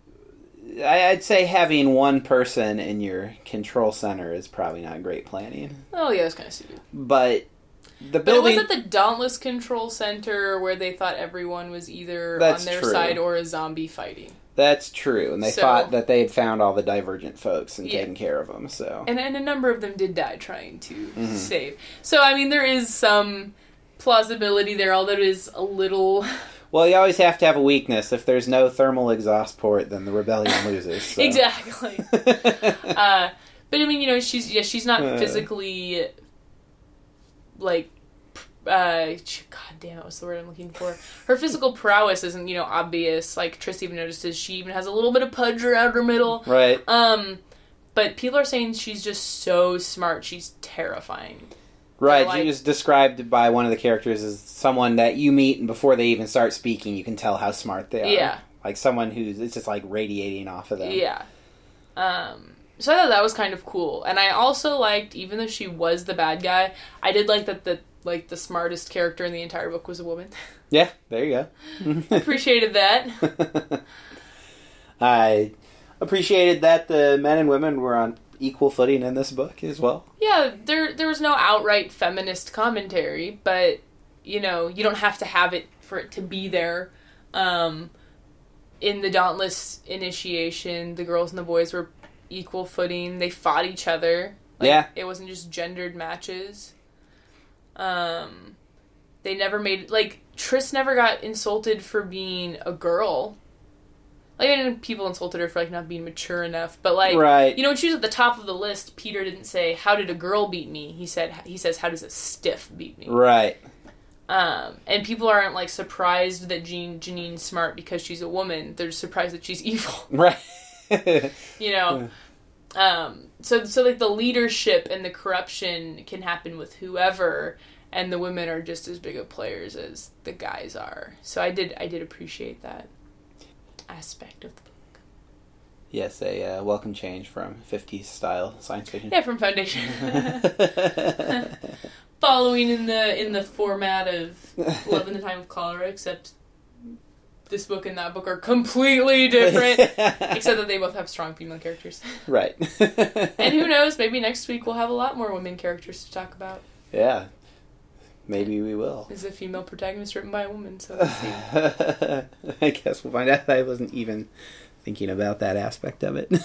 I'd say having one person in your control center is probably not great planning. Oh, yeah, it's kind of stupid. But the building... But it wasn't the Dauntless Control Center where they thought everyone was either That's on their true. side or a zombie fighting. That's true, and they so, thought that they had found all the divergent folks and yeah. taken care of them, so... And, and a number of them did die trying to mm-hmm. save. So, I mean, there is some plausibility there, although it is a little... Well, you always have to have a weakness. If there's no thermal exhaust port, then the rebellion loses. So. Exactly. uh, but I mean, you know, she's yeah, she's not uh. physically like. Uh, God damn it! What's the word I'm looking for? Her physical prowess isn't, you know, obvious. Like Triss even notices, she even has a little bit of pudge around her middle. Right. Um, but people are saying she's just so smart. She's terrifying. Right, like, she was described by one of the characters as someone that you meet, and before they even start speaking, you can tell how smart they are. Yeah. Like someone who's, it's just like radiating off of them. Yeah. Um, so I thought that was kind of cool. And I also liked, even though she was the bad guy, I did like that the, like, the smartest character in the entire book was a woman. Yeah, there you go. Appreciated that. I... appreciated that the men and women were on equal footing in this book as well. Yeah, there there was no outright feminist commentary, but, you know, you don't have to have it for it to be there. Um, in the Dauntless initiation, the girls and the boys were equal footing. They fought each other. Like, yeah. It wasn't just gendered matches. Um, they never made... Like, Triss never got insulted for being a girl. Like, I mean, people insulted her for, like, not being mature enough. But, like, right. you know, when she was at the top of the list, Peter didn't say, how did a girl beat me? He said, he says, how does a stiff beat me? Right. Um, and people aren't, like, surprised that Jean, Janine's smart because she's a woman. They're surprised that she's evil. Right. You know? Um, so, so, like, the leadership and the corruption can happen with whoever, and the women are just as big of players as the guys are. So I did, I did appreciate that aspect of the book. Yes, a uh, welcome change from fifties style science fiction. Yeah, from Foundation. Following in the in the format of Love in the Time of Cholera, except this book and that book are completely different, except that they both have strong female characters. Right. And who knows, maybe next week we'll have a lot more women characters to talk about. Yeah. Maybe we will. Is a female protagonist written by a woman, so let's see. I guess we'll find out. I wasn't even thinking about that aspect of it.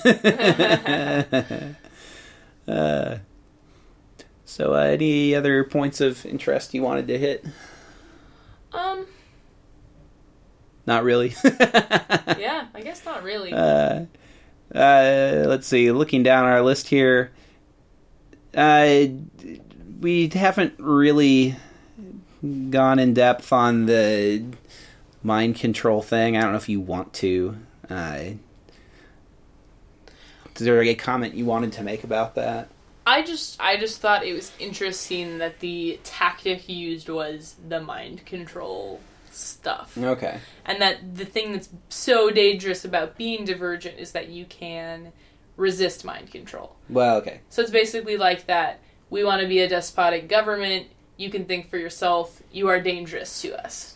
uh, so, uh, any other points of interest you wanted to hit? Um. Not really. Yeah, I guess not really. Uh, uh, let's see. Looking down our list here, uh, we haven't really gone in depth on the mind control thing. I don't know if you want to. Uh, is there a comment you wanted to make about that? I just, I just thought it was interesting that the tactic used was the mind control stuff. Okay. And that the thing that's so dangerous about being Divergent is that you can resist mind control. Well, okay. So it's basically like that. We want to be a despotic government. You can think for yourself. You are dangerous to us.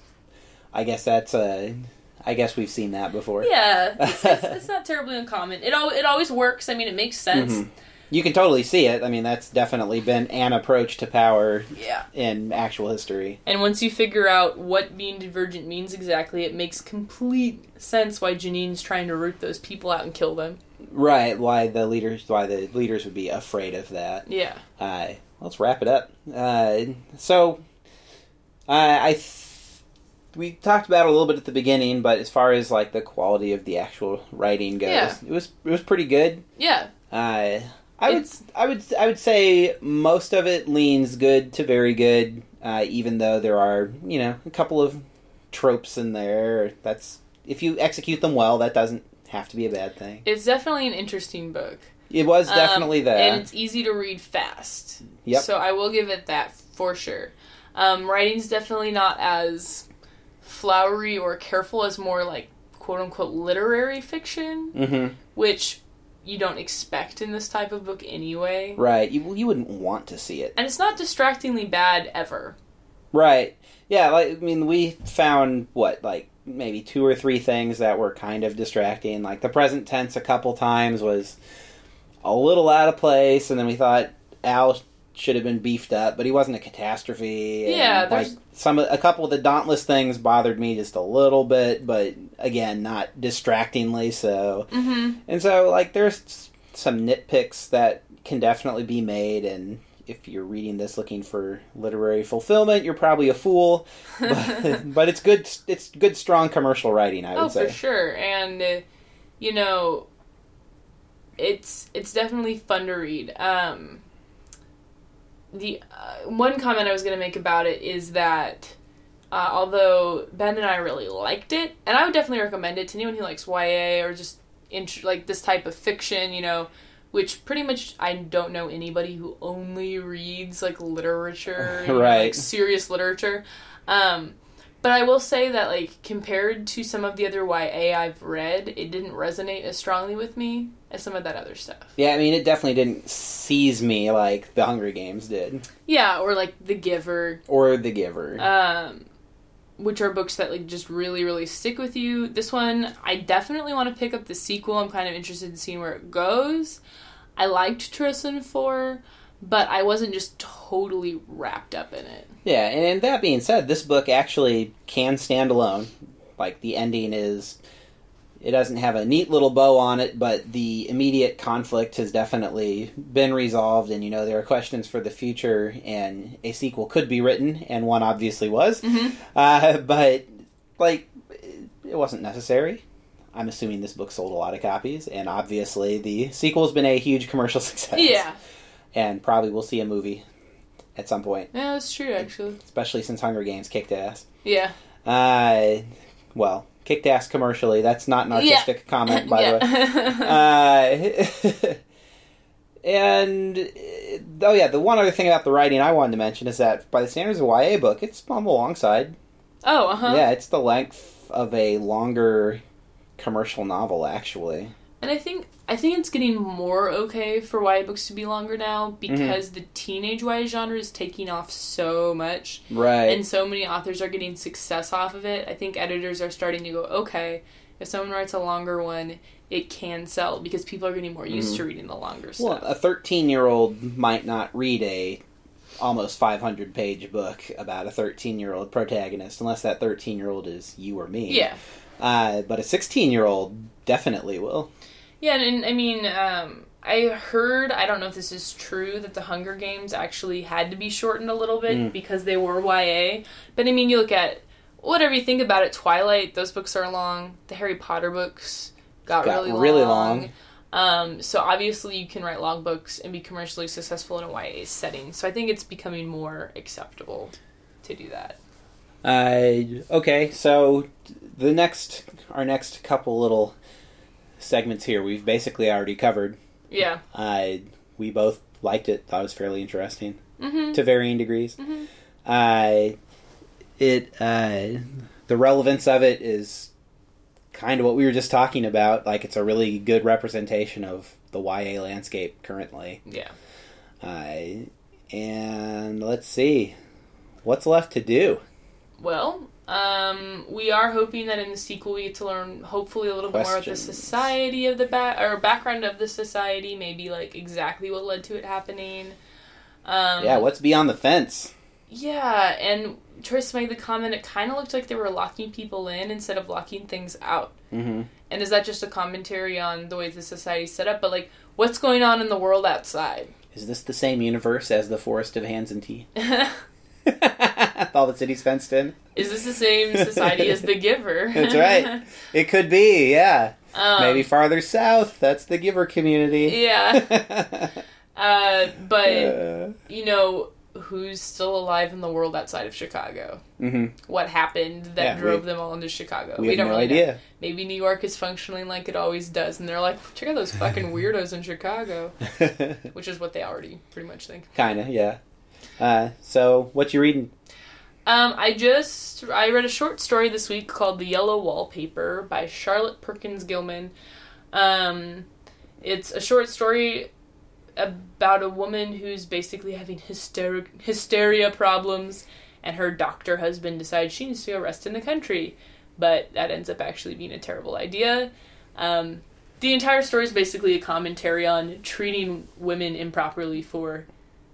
I guess that's uh I guess we've seen that before. Yeah, it's, it's, it's not terribly uncommon. It al- it always works. I mean, it makes sense. Mm-hmm. You can totally see it. I mean, that's definitely been an approach to power Yeah. in actual history. And once you figure out what being Divergent means exactly, it makes complete sense why Janine's trying to root those people out and kill them. Right, why the leaders why the leaders would be afraid of that. Yeah. Uh, let's wrap it up. Uh, so, uh, I th- we talked about it a little bit at the beginning, but as far as like the quality of the actual writing goes, Yeah. it was it was pretty good. Yeah. Uh, I It's- would I would I would say most of it leans good to very good, uh, even though there are you know a couple of tropes in there. That's if you execute them well, that doesn't have to be a bad thing. It's definitely an interesting book. It was definitely um, that. And it's easy to read fast. Yep. So I will give it that for sure. Um, writing's definitely not as flowery or careful as more like quote-unquote literary fiction, Mm-hmm. which you don't expect in this type of book anyway. Right. You, you wouldn't want to see it. And it's not distractingly bad ever. Right. Yeah, like, I mean, we found, what, like, maybe two or three things that were kind of distracting. Like, the present tense a couple times was a little out of place, and then we thought Al should have been beefed up, but he wasn't a catastrophe. And, Yeah, like, there's... some a couple of the Dauntless things bothered me just a little bit, but, again, not distractingly so. Mm-hmm. And so, like, there's some nitpicks that can definitely be made, and if you're reading this looking for literary fulfillment, you're probably a fool. But, but it's good. It's good, strong commercial writing, I would oh, say. for sure. And uh, you know, it's it's definitely fun to read. Um, the uh, one comment I was going to make about it is that uh, although Ben and I really liked it, and I would definitely recommend it to anyone who likes Y A or just int- like this type of fiction, you know. Which pretty much, I don't know anybody who only reads, like, literature. You know, Right. like, serious literature. Um, but I will say that, like, compared to some of the other Y A I've read, it didn't resonate as strongly with me as some of that other stuff. Yeah, I mean, it definitely didn't seize me like The Hunger Games did. Yeah, or, like, The Giver. Or The Giver. Um, which are books that like just really, really stick with you. This one, I definitely want to pick up the sequel. I'm kind of interested in seeing where it goes. I liked Tristan four, but I wasn't just totally wrapped up in it. Yeah, and that being said, this book actually can stand alone. Like, the ending is... It doesn't have a neat little bow on it, but the immediate conflict has definitely been resolved, and, you know, there are questions for the future, and a sequel could be written, and one obviously was. Mm-hmm. Uh, but, like, it wasn't necessary. I'm assuming this book sold a lot of copies, and obviously the sequel's been a huge commercial success. Yeah. And probably we'll see a movie at some point. Yeah, that's true, actually. Especially since Hunger Games kicked ass. Yeah. Uh, well... Kicked ass commercially. That's not an artistic yeah. comment, by yeah. the way. Uh, and, oh yeah, the one other thing about the writing I wanted to mention is that by the standards of a Y A book, it's on the long side. Oh, uh-huh. Yeah, it's the length of a longer commercial novel, actually. And I think I think it's getting more okay for Y A books to be longer now because mm-hmm. the teenage Y A genre is taking off so much. Right. And so many authors are getting success off of it. I think editors are starting to go, okay, if someone writes a longer one, it can sell because people are getting more used mm-hmm. to reading the longer stuff. Well, a thirteen-year-old might not read a almost five hundred page book about a thirteen-year-old protagonist unless that thirteen-year-old is you or me. Yeah. Uh, but a sixteen-year-old definitely will. Yeah, and, and I mean, um, I heard, I don't know if this is true, that the Hunger Games actually had to be shortened a little bit mm. because they were Y A. But I mean, you look at, whatever you think about it, Twilight, those books are long. The Harry Potter books got, got really long. Really long. Um, so obviously you can write long books and be commercially successful in a Y A setting. So I think it's becoming more acceptable to do that. Uh, okay, so the next, our next couple little segments here we've basically already covered. Yeah. Uh, we both liked it, thought it was fairly interesting mm-hmm. to varying degrees. Mm-hmm. Uh, it, uh, the relevance of it is kind of what we were just talking about. Like, it's a really good representation of the Y A landscape currently. Yeah. Uh, and let's see. What's left to do? Well, um, we are hoping that in the sequel we get to learn, hopefully, a little bit more of the society of the ba- or background of the society, maybe like exactly what led to it happening. Um, yeah, what's beyond the fence? Yeah, and Tris made the comment, it kind of looked like they were locking people in instead of locking things out. Mm-hmm. And is that just a commentary on the way the society's set up? But like, what's going on in the world outside? Is this the same universe as the Forest of Hands and Tea? All the cities fenced in? Is this the same society as The Giver? That's right. It could be, yeah. Um, Maybe farther south, that's the Giver community. Yeah. uh, but, uh. you know, who's still alive in the world outside of Chicago? Mm-hmm. What happened that yeah, drove we, them all into Chicago? We, we have don't no really idea. know. Maybe New York is functioning like it always does, and they're like, check out those fucking weirdos in Chicago. Which is what they already pretty much think. Kinda, yeah. Uh, so, what you reading? Um, I just, I read a short story this week called The Yellow Wallpaper by Charlotte Perkins Gilman. Um, it's a short story about a woman who's basically having hysteri- hysteria problems, and her doctor husband decides she needs to go rest in the country. But that ends up actually being a terrible idea. Um, the entire story is basically a commentary on treating women improperly for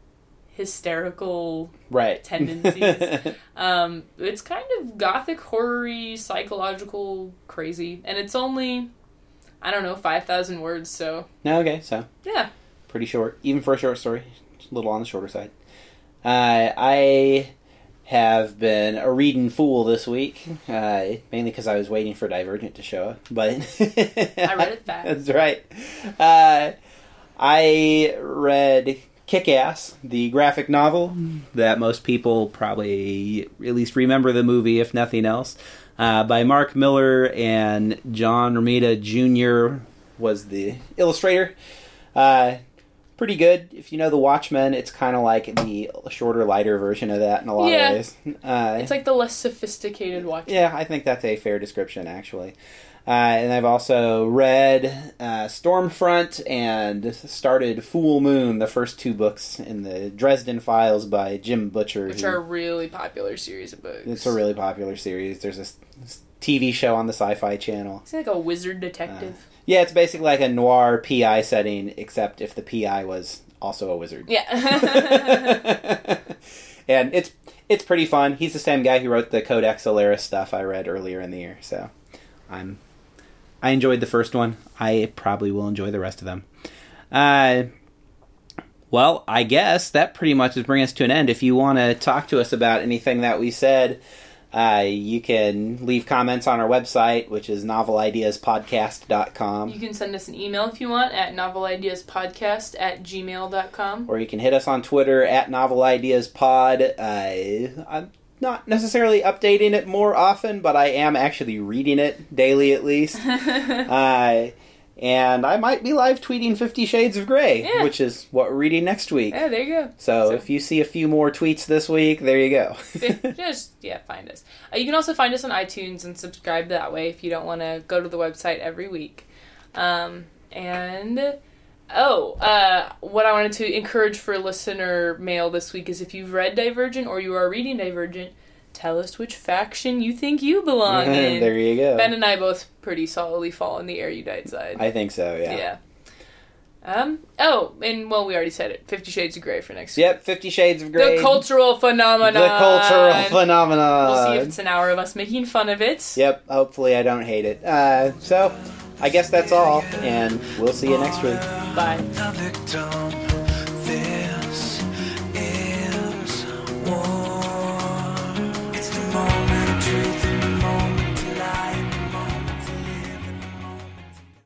hysterical right. tendencies. um, it's kind of gothic, horror-y, psychological, crazy. And it's only, I don't know, five thousand words, so... No, okay, so... Yeah. Pretty short. Even for a short story. A little on the shorter side. Uh, I have been a reading fool this week. Uh, mainly because I was waiting for Divergent to show up. But... I read it fast. That's right. Uh, I read... Kick-Ass, the graphic novel that most people probably at least remember the movie, if nothing else, uh, by Mark Miller, and John Romita Junior was the illustrator. Uh, pretty good. If you know The Watchmen, it's kind of like the shorter, lighter version of that in a lot yeah. of ways. Uh, it's like the less sophisticated Watchmen. Yeah, I think that's a fair description, actually. Uh, and I've also read uh, Stormfront and started Full Moon, the first two books in the Dresden Files by Jim Butcher. Which who, are a really popular series of books. It's a really popular series. There's a T V show on the Sci-Fi Channel. It's like a wizard detective. Uh, yeah, it's basically like a noir P I setting, except if the P I was also a wizard. Yeah. And it's it's pretty fun. He's the same guy who wrote the Codex Alera stuff I read earlier in the year, so I'm... I enjoyed the first one. I probably will enjoy the rest of them. Uh, well, I guess that pretty much is bringing us to an end. If you want to talk to us about anything that we said, uh, you can leave comments on our website, which is novel ideas podcast dot com. You can send us an email if you want at novel ideas podcast at gmail dot com. Or you can hit us on Twitter at novelideaspod. Uh, I'm not necessarily updating it more often, but I am actually reading it daily at least. uh, and I might be live tweeting Fifty Shades of Grey, yeah. which is what we're reading next week. Yeah, there you go. So, so if you see a few more tweets this week, there you go. Just, yeah, find us. Uh, you can also find us on iTunes and subscribe that way if you don't want to go to the website every week. Um, and... Oh, uh, what I wanted to encourage for listener mail this week is if you've read Divergent or you are reading Divergent, tell us which faction you think you belong in. There you go. Ben and I both pretty solidly fall on the erudite side. I think so, yeah. Yeah. Um. Oh, and, well, we already said it. Fifty Shades of Grey for next yep, week. Fifty Shades of Grey. The cultural phenomenon. The cultural phenomenon. We'll see if it's an hour of us making fun of it. Yep, hopefully I don't hate it. Uh, so... I guess that's all, and we'll see you next week. Bye.